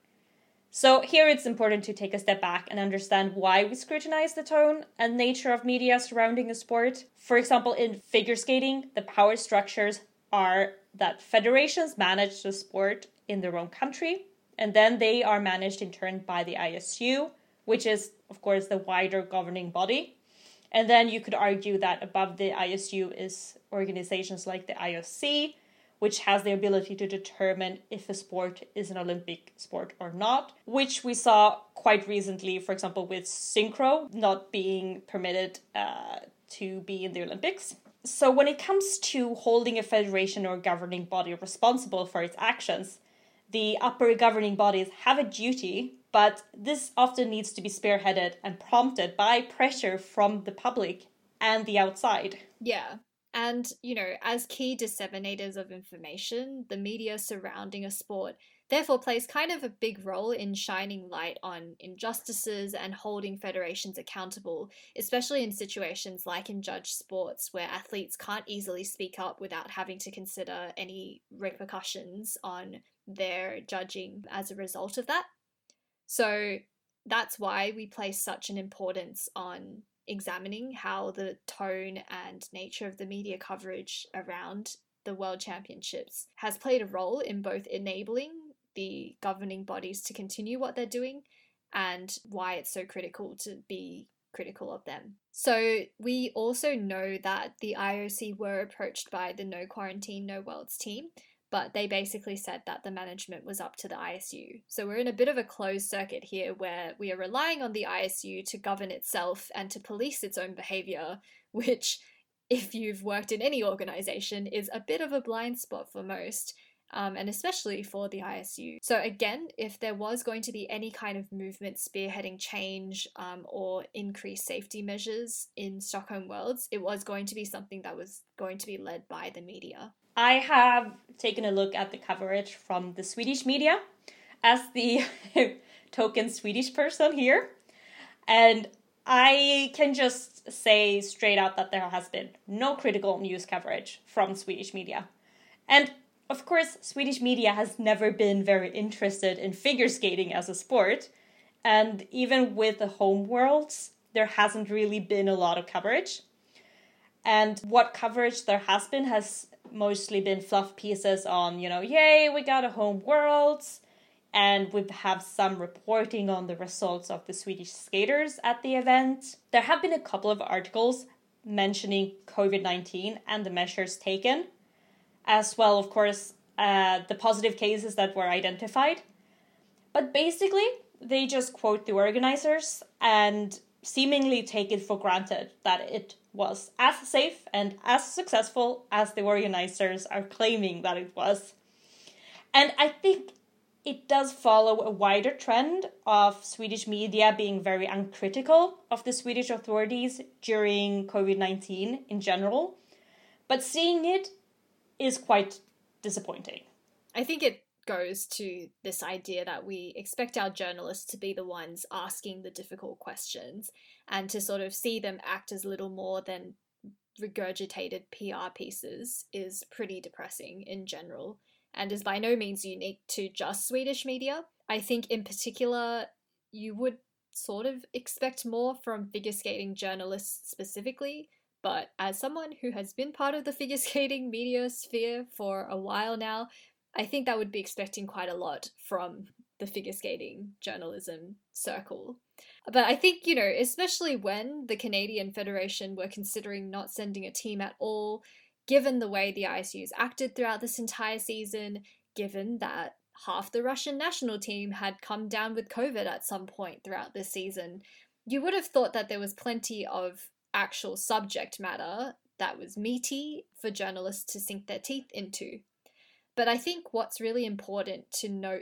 So here it's important to take a step back and understand why we scrutinize the tone and nature of media surrounding a sport. For example, in figure skating, the power structures are that federations manage the sport in their own country, and then they are managed in turn by the I S U, which is, of course, the wider governing body. And then you could argue that above the I S U is organizations like the I O C, which has the ability to determine if a sport is an Olympic sport or not, which we saw quite recently, for example, with synchro not being permitted uh, to be in the Olympics. So when it comes to holding a federation or governing body responsible for its actions, the upper governing bodies have a duty, but this often needs to be spearheaded and prompted by pressure from the public and the outside. Yeah. And, you know, as key disseminators of information, the media surrounding a sport therefore plays kind of a big role in shining light on injustices and holding federations accountable, especially in situations like in judge sports where athletes can't easily speak up without having to consider any repercussions on their judging as a result of that. So that's why we place such an importance on examining how the tone and nature of the media coverage around the World Championships has played a role in both enabling the governing bodies to continue what they're doing and why it's so critical to be critical of them. So we also know that the I O C were approached by the No Quarantine, No Worlds team, but they basically said that the management was up to the I S U. So we're in a bit of a closed circuit here where we are relying on the I S U to govern itself and to police its own behaviour, which, if you've worked in any organisation, is a bit of a blind spot for most, um, and especially for the I S U. So again, if there was going to be any kind of movement spearheading change um, or increased safety measures in Stockholm Worlds, it was going to be something that was going to be led by the media. I have taken a look at the coverage from the Swedish media as the token Swedish person here. And I can just say straight out that there has been no critical news coverage from Swedish media. And of course, Swedish media has never been very interested in figure skating as a sport. And even with the home worlds, there hasn't really been a lot of coverage. And what coverage there has been has mostly been fluff pieces on, you know, yay, we got a home worlds, and we have some reporting on the results of the Swedish skaters at the event. There have been a couple of articles mentioning covid nineteen and the measures taken, as well, of course, uh, the positive cases that were identified. But basically, they just quote the organizers and seemingly take it for granted that it was as safe and as successful as the organizers are claiming that it was. And I think it does follow a wider trend of Swedish media being very uncritical of the Swedish authorities during covid nineteen in general. But seeing it is quite disappointing. I think it goes to this idea that we expect our journalists to be the ones asking the difficult questions and to sort of see them act as little more than regurgitated P R pieces is pretty depressing in general and is by no means unique to just Swedish media. I think in particular you would sort of expect more from figure skating journalists specifically, but as someone who has been part of the figure skating media sphere for a while now, I think that would be expecting quite a lot from the figure skating journalism circle. But I think, you know, especially when the Canadian Federation were considering not sending a team at all, given the way the I S U's acted throughout this entire season, given that half the Russian national team had come down with COVID at some point throughout this season, you would have thought that there was plenty of actual subject matter that was meaty for journalists to sink their teeth into. But I think what's really important to note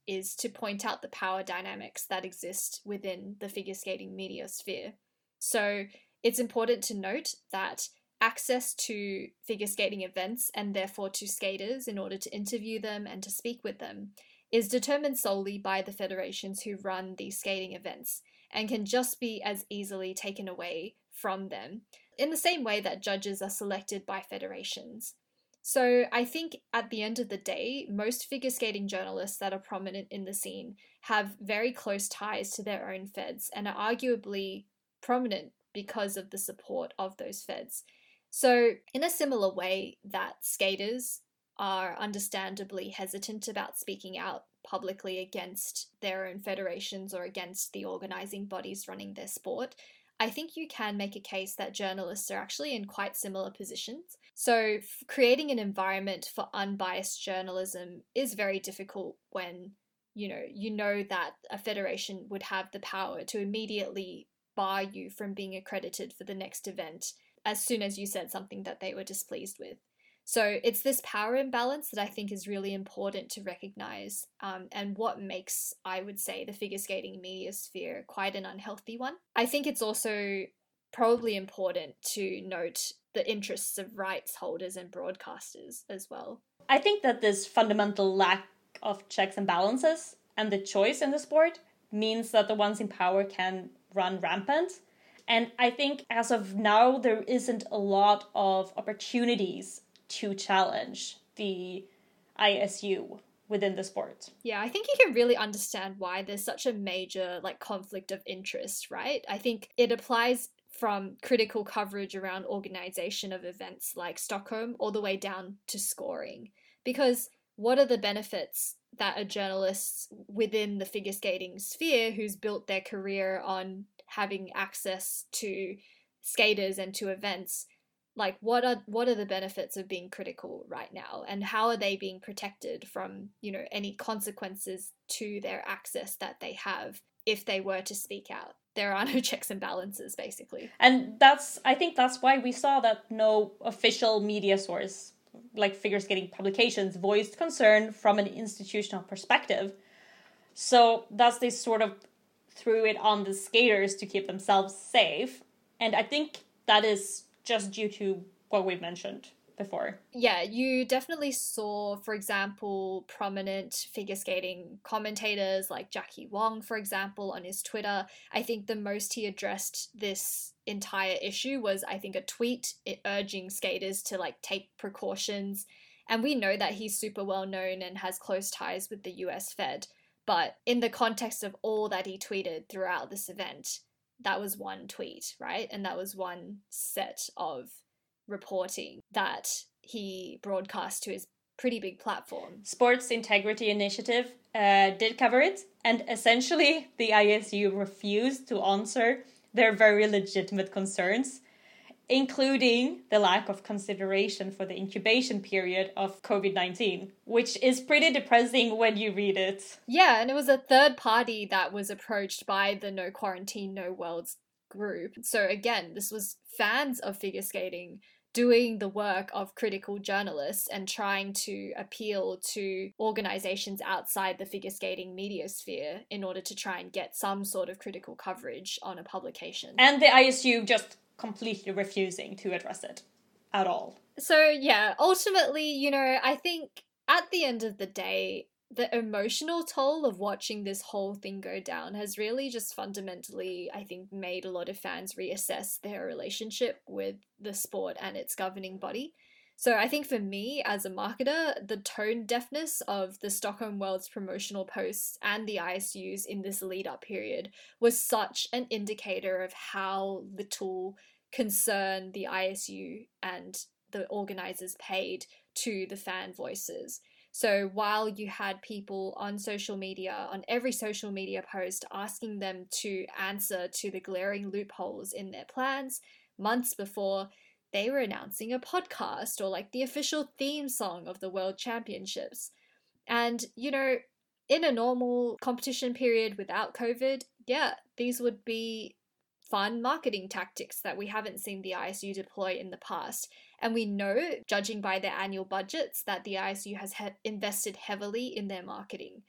is to point out the power dynamics that exist within the figure skating media sphere. So it's important to note that access to figure skating events and therefore to skaters in order to interview them and to speak with them is determined solely by the federations who run these skating events and can just be as easily taken away from them in the same way that judges are selected by federations. So I think at the end of the day, most figure skating journalists that are prominent in the scene have very close ties to their own feds and are arguably prominent because of the support of those feds. So in a similar way that skaters are understandably hesitant about speaking out publicly against their own federations or against the organising bodies running their sport, I think you can make a case that journalists are actually in quite similar positions. So creating an environment for unbiased journalism is very difficult when, you know, you know that a federation would have the power to immediately bar you from being accredited for the next event as soon as you said something that they were displeased with. So it's this power imbalance that I think is really important to recognise, um, and what makes, I would say, the figure skating media sphere quite an unhealthy one. I think it's also probably important to note the interests of rights holders and broadcasters as well. I think that this fundamental lack of checks and balances and the choice in the sport means that the ones in power can run rampant. And I think as of now, there isn't a lot of opportunities to challenge the I S U within the sport. Yeah, I think you can really understand why there's such a major like conflict of interest, right? I think it applies from critical coverage around organization of events like Stockholm all the way down to scoring. Because what are the benefits that a journalist within the figure skating sphere who's built their career on having access to skaters and to events, like what are what are the benefits of being critical right now, and how are they being protected from, you know, any consequences to their access that they have if they were to speak out? There are no checks and balances, basically. And that's, I think that's why we saw that no official media source, like figure skating publications, voiced concern from an institutional perspective. So thus they sort of threw it on the skaters to keep themselves safe. And I think that is just due to what we've mentioned before. Yeah, you definitely saw, for example, prominent figure skating commentators like Jackie Wong, for example, on his Twitter. I think the most he addressed this entire issue was, I think, a tweet urging skaters to like take precautions. And we know that he's super well known and has close ties with the U S Fed. But in the context of all that he tweeted throughout this event, that was one tweet, right? And that was one set of reporting that he broadcast to his pretty big platform. Sports Integrity Initiative uh, did cover it, and essentially the I S U refused to answer their very legitimate concerns, including the lack of consideration for the incubation period of covid nineteen, which is pretty depressing when you read it. Yeah, and it was a third party that was approached by the No Quarantine, No Worlds group. So again, this was fans of figure skating doing the work of critical journalists and trying to appeal to organizations outside the figure skating media sphere in order to try and get some sort of critical coverage on a publication. And the I S U just completely refusing to address it at all. So yeah, ultimately, you know, I think at the end of the day, the emotional toll of watching this whole thing go down has really just fundamentally, I think, made a lot of fans reassess their relationship with the sport and its governing body. So I think for me as a marketer, the tone deafness of the Stockholm World's promotional posts and the I S U's in this lead up period was such an indicator of how little concern the I S U and the organisers paid to the fan voices. So while you had people on social media, on every social media post, asking them to answer to the glaring loopholes in their plans months before they were announcing a podcast or like the official theme song of the World Championships. And, you know, in a normal competition period without COVID, yeah, these would be fun marketing tactics that we haven't seen the I S U deploy in the past. And we know, judging by their annual budgets, that the I S U has he- invested heavily in their marketing.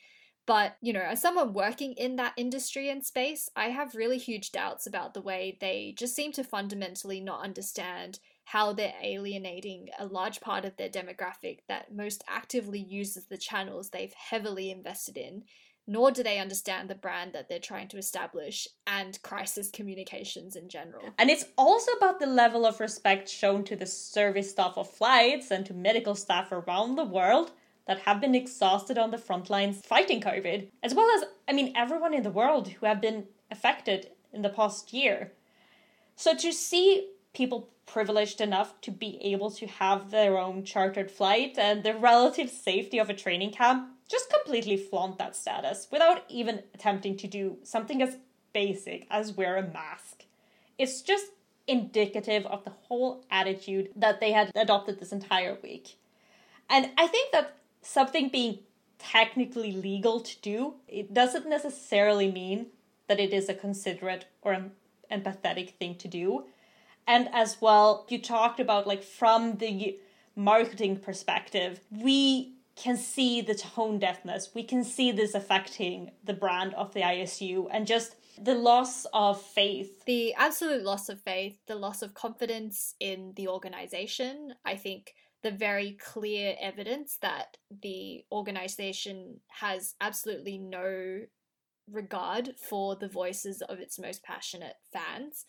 But, you know, as someone working in that industry and space, I have really huge doubts about the way they just seem to fundamentally not understand how they're alienating a large part of their demographic that most actively uses the channels they've heavily invested in, nor do they understand the brand that they're trying to establish and crisis communications in general. And it's also about the level of respect shown to the service staff of flights and to medical staff around the world that have been exhausted on the front lines fighting COVID, as well as, I mean, everyone in the world who have been affected in the past year. So to see people privileged enough to be able to have their own chartered flight and the relative safety of a training camp just completely flaunt that status without even attempting to do something as basic as wear a mask. It's just indicative of the whole attitude that they had adopted this entire week. And I think that something being technically legal to do, it doesn't necessarily mean that it is a considerate or an empathetic thing to do. And as well, you talked about, like, from the marketing perspective, we can see the tone deafness. We can see this affecting the brand of the I S U and just the loss of faith. The absolute loss of faith, the loss of confidence in the organization. I think the very clear evidence that the organization has absolutely no regard for the voices of its most passionate fans.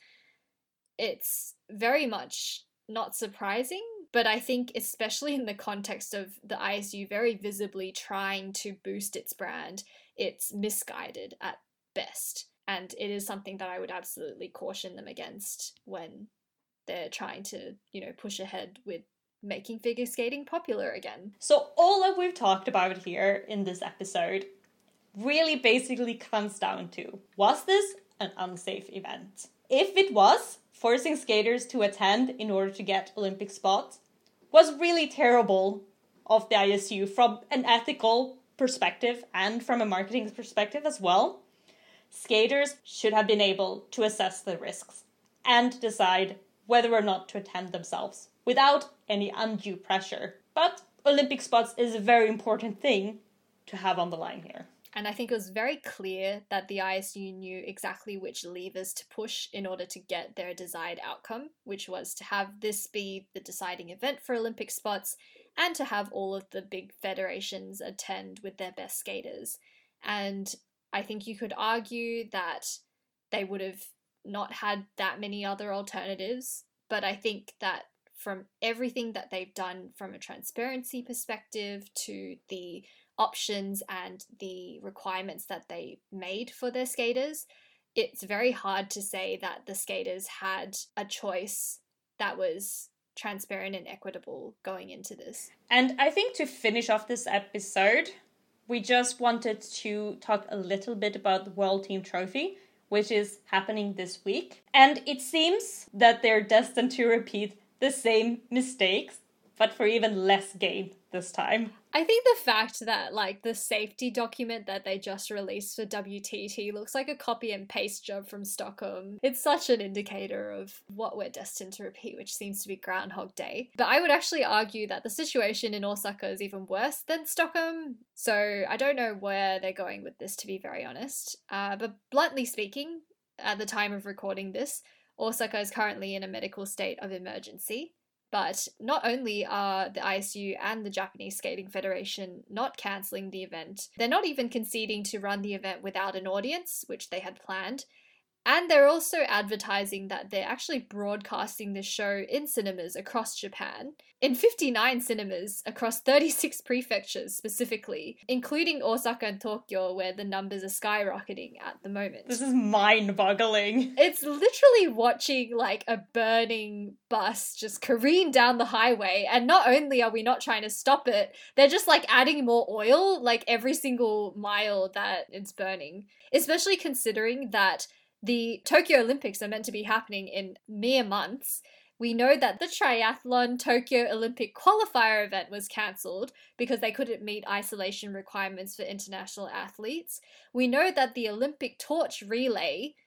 It's very much not surprising, but I think especially in the context of the I S U very visibly trying to boost its brand, it's misguided at best. And it is something that I would absolutely caution them against when they're trying to, you know, push ahead with making figure skating popular again. So all that we've talked about here in this episode really basically comes down to, was this an unsafe event? If it was, forcing skaters to attend in order to get Olympic spots was really terrible of the I S U from an ethical perspective and from a marketing perspective as well. Skaters should have been able to assess the risks and decide whether or not to attend themselves without any undue pressure. But Olympic spots is a very important thing to have on the line here. And I think it was very clear that the I S U knew exactly which levers to push in order to get their desired outcome, which was to have this be the deciding event for Olympic spots and to have all of the big federations attend with their best skaters. And I think you could argue that they would have not had that many other alternatives, but I think that from everything that they've done from a transparency perspective to the options and the requirements that they made for their skaters, it's very hard to say that the skaters had a choice that was transparent and equitable going into this. And I think to finish off this episode, we just wanted to talk a little bit about the World Team Trophy, which is happening this week. And it seems that they're destined to repeat the same mistakes, but for even less gain this time. I think the fact that, like, the safety document that they just released for W T T looks like a copy and paste job from Stockholm. It's such an indicator of what we're destined to repeat, which seems to be Groundhog Day. But I would actually argue that the situation in Osaka is even worse than Stockholm. So I don't know where they're going with this, to be very honest. Uh, but bluntly speaking, at the time of recording this, Osaka is currently in a medical state of emergency. But not only are the I S U and the Japanese Skating Federation not cancelling the event, they're not even conceding to run the event without an audience, which they had planned. And they're also advertising that they're actually broadcasting the show in cinemas across Japan, in fifty-nine cinemas across thirty-six prefectures specifically, including Osaka and Tokyo, where the numbers are skyrocketing at the moment. This is mind-boggling. It's literally watching, like, a burning bus just careen down the highway, and not only are we not trying to stop it, they're just, like, adding more oil, like, every single mile that it's burning. Especially considering that the Tokyo Olympics are meant to be happening in mere months. We know that the triathlon Tokyo Olympic qualifier event was cancelled because they couldn't meet isolation requirements for international athletes. We know that the Olympic torch relay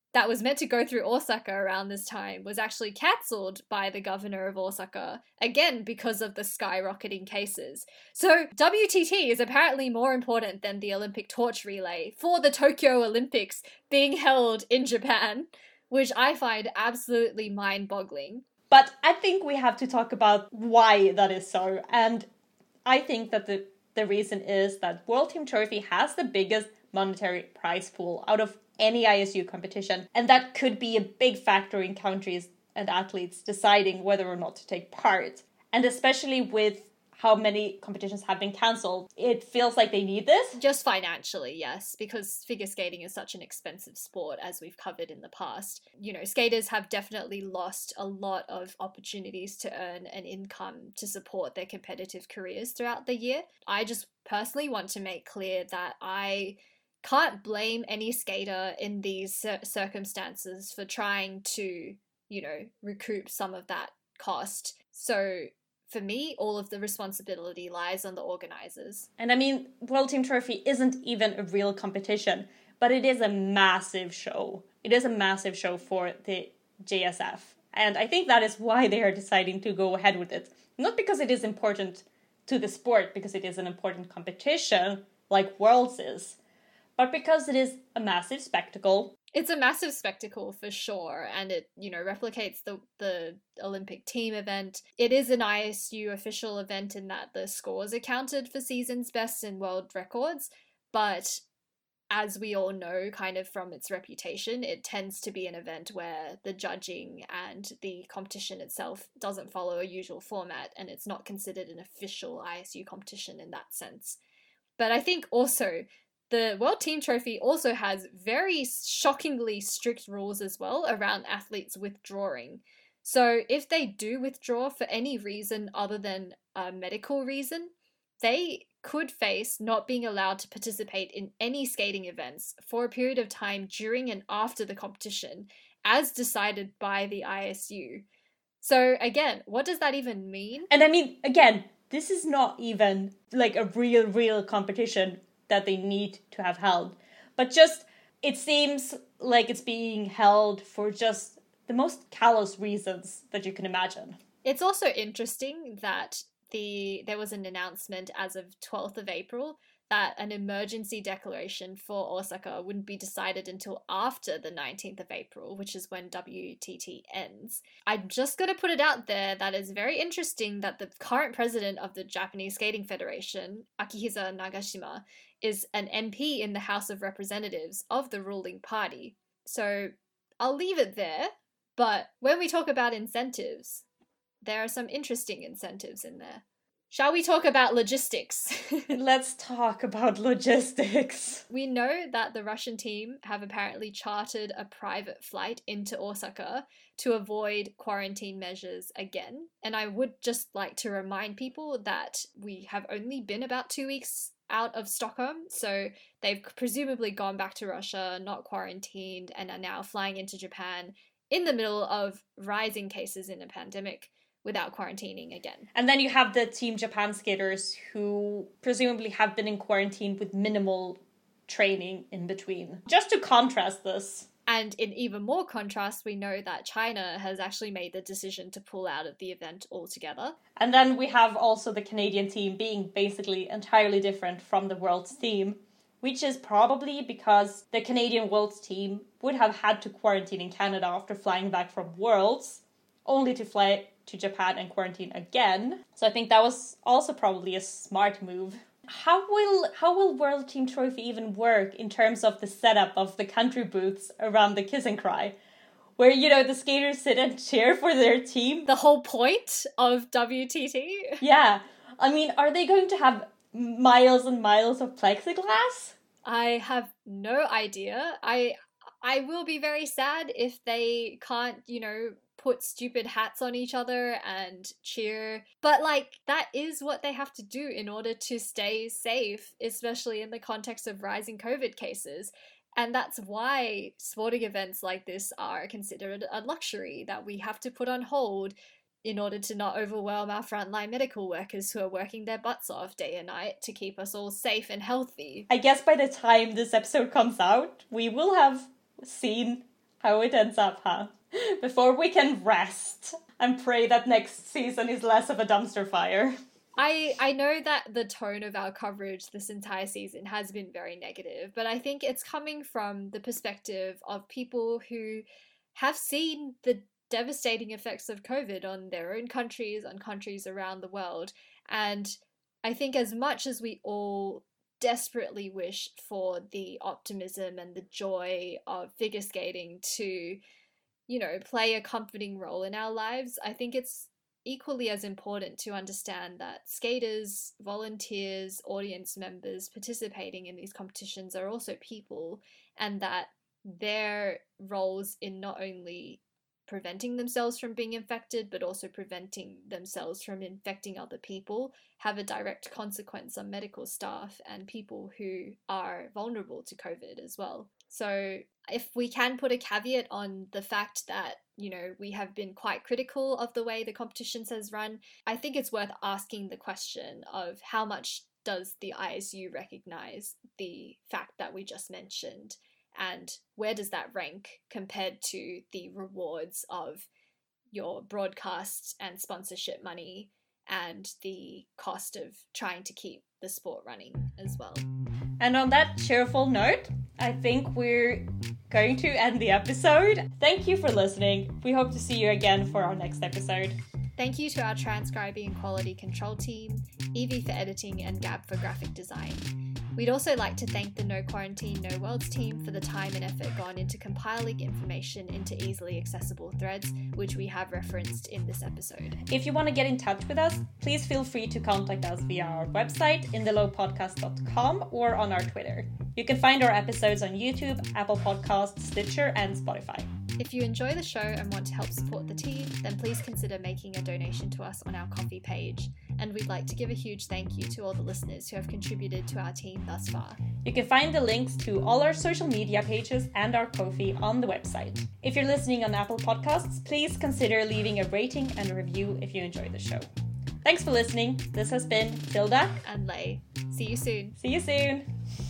that was meant to go through Osaka around this time was actually cancelled by the governor of Osaka, again because of the skyrocketing cases. So W T T is apparently more important than the Olympic torch relay for the Tokyo Olympics being held in Japan, which I find absolutely mind-boggling. But I think we have to talk about why that is so. And I think that the, the reason is that World Team Trophy has the biggest monetary prize pool out of any I S U competition. And that could be a big factor in countries and athletes deciding whether or not to take part. And especially with how many competitions have been cancelled, it feels like they need this. Just financially, yes, because figure skating is such an expensive sport, as we've covered in the past. You know, skaters have definitely lost a lot of opportunities to earn an income to support their competitive careers throughout the year. I just personally want to make clear that I can't blame any skater in these cir- circumstances for trying to, you know, recoup some of that cost. So for me, all of the responsibility lies on the organizers. And I mean, World Team Trophy isn't even a real competition, but it is a massive show. It is a massive show for the J S F. And I think that is why they are deciding to go ahead with it. Not because it is important to the sport, because it is an important competition like Worlds is, but because it is a massive spectacle. It's a massive spectacle for sure, and it, you know, replicates the, the Olympic team event. It is an I S U official event in that the scores are counted for season's best and world records, but as we all know, kind of from its reputation, it tends to be an event where the judging and the competition itself doesn't follow a usual format, and it's not considered an official I S U competition in that sense. But I think also the World Team Trophy also has very shockingly strict rules as well around athletes withdrawing. So if they do withdraw for any reason other than a medical reason, they could face not being allowed to participate in any skating events for a period of time during and after the competition, as decided by the I S U. So again, what does that even mean? And I mean, again, this is not even like a real, real competition that they need to have held. But just, it seems like it's being held for just the most callous reasons that you can imagine. It's also interesting that the there was an announcement as of twelfth of April that an emergency declaration for Osaka wouldn't be decided until after the nineteenth of April, which is when W T T ends. I'm just going to put it out there that it's very interesting that the current president of the Japanese Skating Federation, Akihisa Nagashima, is an M P in the House of Representatives of the ruling party. So I'll leave it there, but when we talk about incentives, there are some interesting incentives in there. Shall we talk about logistics? Let's talk about logistics. We know that the Russian team have apparently chartered a private flight into Osaka to avoid quarantine measures again. And I would just like to remind people that we have only been about two weeks out of Stockholm, so they've presumably gone back to Russia, not quarantined, and are now flying into Japan in the middle of rising cases in a pandemic without quarantining again. And then you have the Team Japan skaters who presumably have been in quarantine with minimal training in between. Just to contrast this. And in even more contrast, we know that China has actually made the decision to pull out of the event altogether. And then we have also the Canadian team being basically entirely different from the World's team, which is probably because the Canadian World's team would have had to quarantine in Canada after flying back from Worlds, only to fly to Japan and quarantine again. So I think that was also probably a smart move. How will how will World Team Trophy even work in terms of the setup of the country booths around the Kiss and Cry? Where, you know, the skaters sit and cheer for their team? The whole point of W T T? Yeah. I mean, are they going to have miles and miles of plexiglass? I have no idea. I I will be very sad if they can't, you know, put stupid hats on each other and cheer. But, like, that is what they have to do in order to stay safe, especially in the context of rising COVID cases. And that's why sporting events like this are considered a luxury that we have to put on hold in order to not overwhelm our frontline medical workers who are working their butts off day and night to keep us all safe and healthy. I guess by the time this episode comes out, we will have seen how it ends up, huh? Before we can rest and pray that next season is less of a dumpster fire. I, I know that the tone of our coverage this entire season has been very negative, but I think it's coming from the perspective of people who have seen the devastating effects of COVID on their own countries, on countries around the world. And I think as much as we all desperately wish for the optimism and the joy of figure skating to, you know, play a comforting role in our lives, I think it's equally as important to understand that skaters, volunteers, audience members participating in these competitions are also people, and that their roles in not only preventing themselves from being infected, but also preventing themselves from infecting other people, have a direct consequence on medical staff and people who are vulnerable to COVID as well. So if we can put a caveat on the fact that, you know, we have been quite critical of the way the competitions has run, I think it's worth asking the question of how much does the I S U recognize the fact that we just mentioned? And where does that rank compared to the rewards of your broadcast and sponsorship money and the cost of trying to keep the sport running as well? And on that cheerful note, I think we're going to end the episode. Thank you for listening. We hope to see you again for our next episode. Thank you to our transcribing and quality control team, Evie for editing, and Gab for graphic design. We'd also like to thank the No Quarantine, No Worlds team for the time and effort gone into compiling information into easily accessible threads, which we have referenced in this episode. If you want to get in touch with us, please feel free to contact us via our website, in the low podcast dot com, or on our Twitter. You can find our episodes on YouTube, Apple Podcasts, Stitcher, and Spotify. If you enjoy the show and want to help support the team, then please consider making a donation to us on our Ko-fi page. And we'd like to give a huge thank you to all the listeners who have contributed to our team thus far. You can find the links to all our social media pages and our Ko-fi on the website. If you're listening on Apple Podcasts, please consider leaving a rating and a review if you enjoy the show. Thanks for listening. This has been Tilda and Lay. See you soon. See you soon.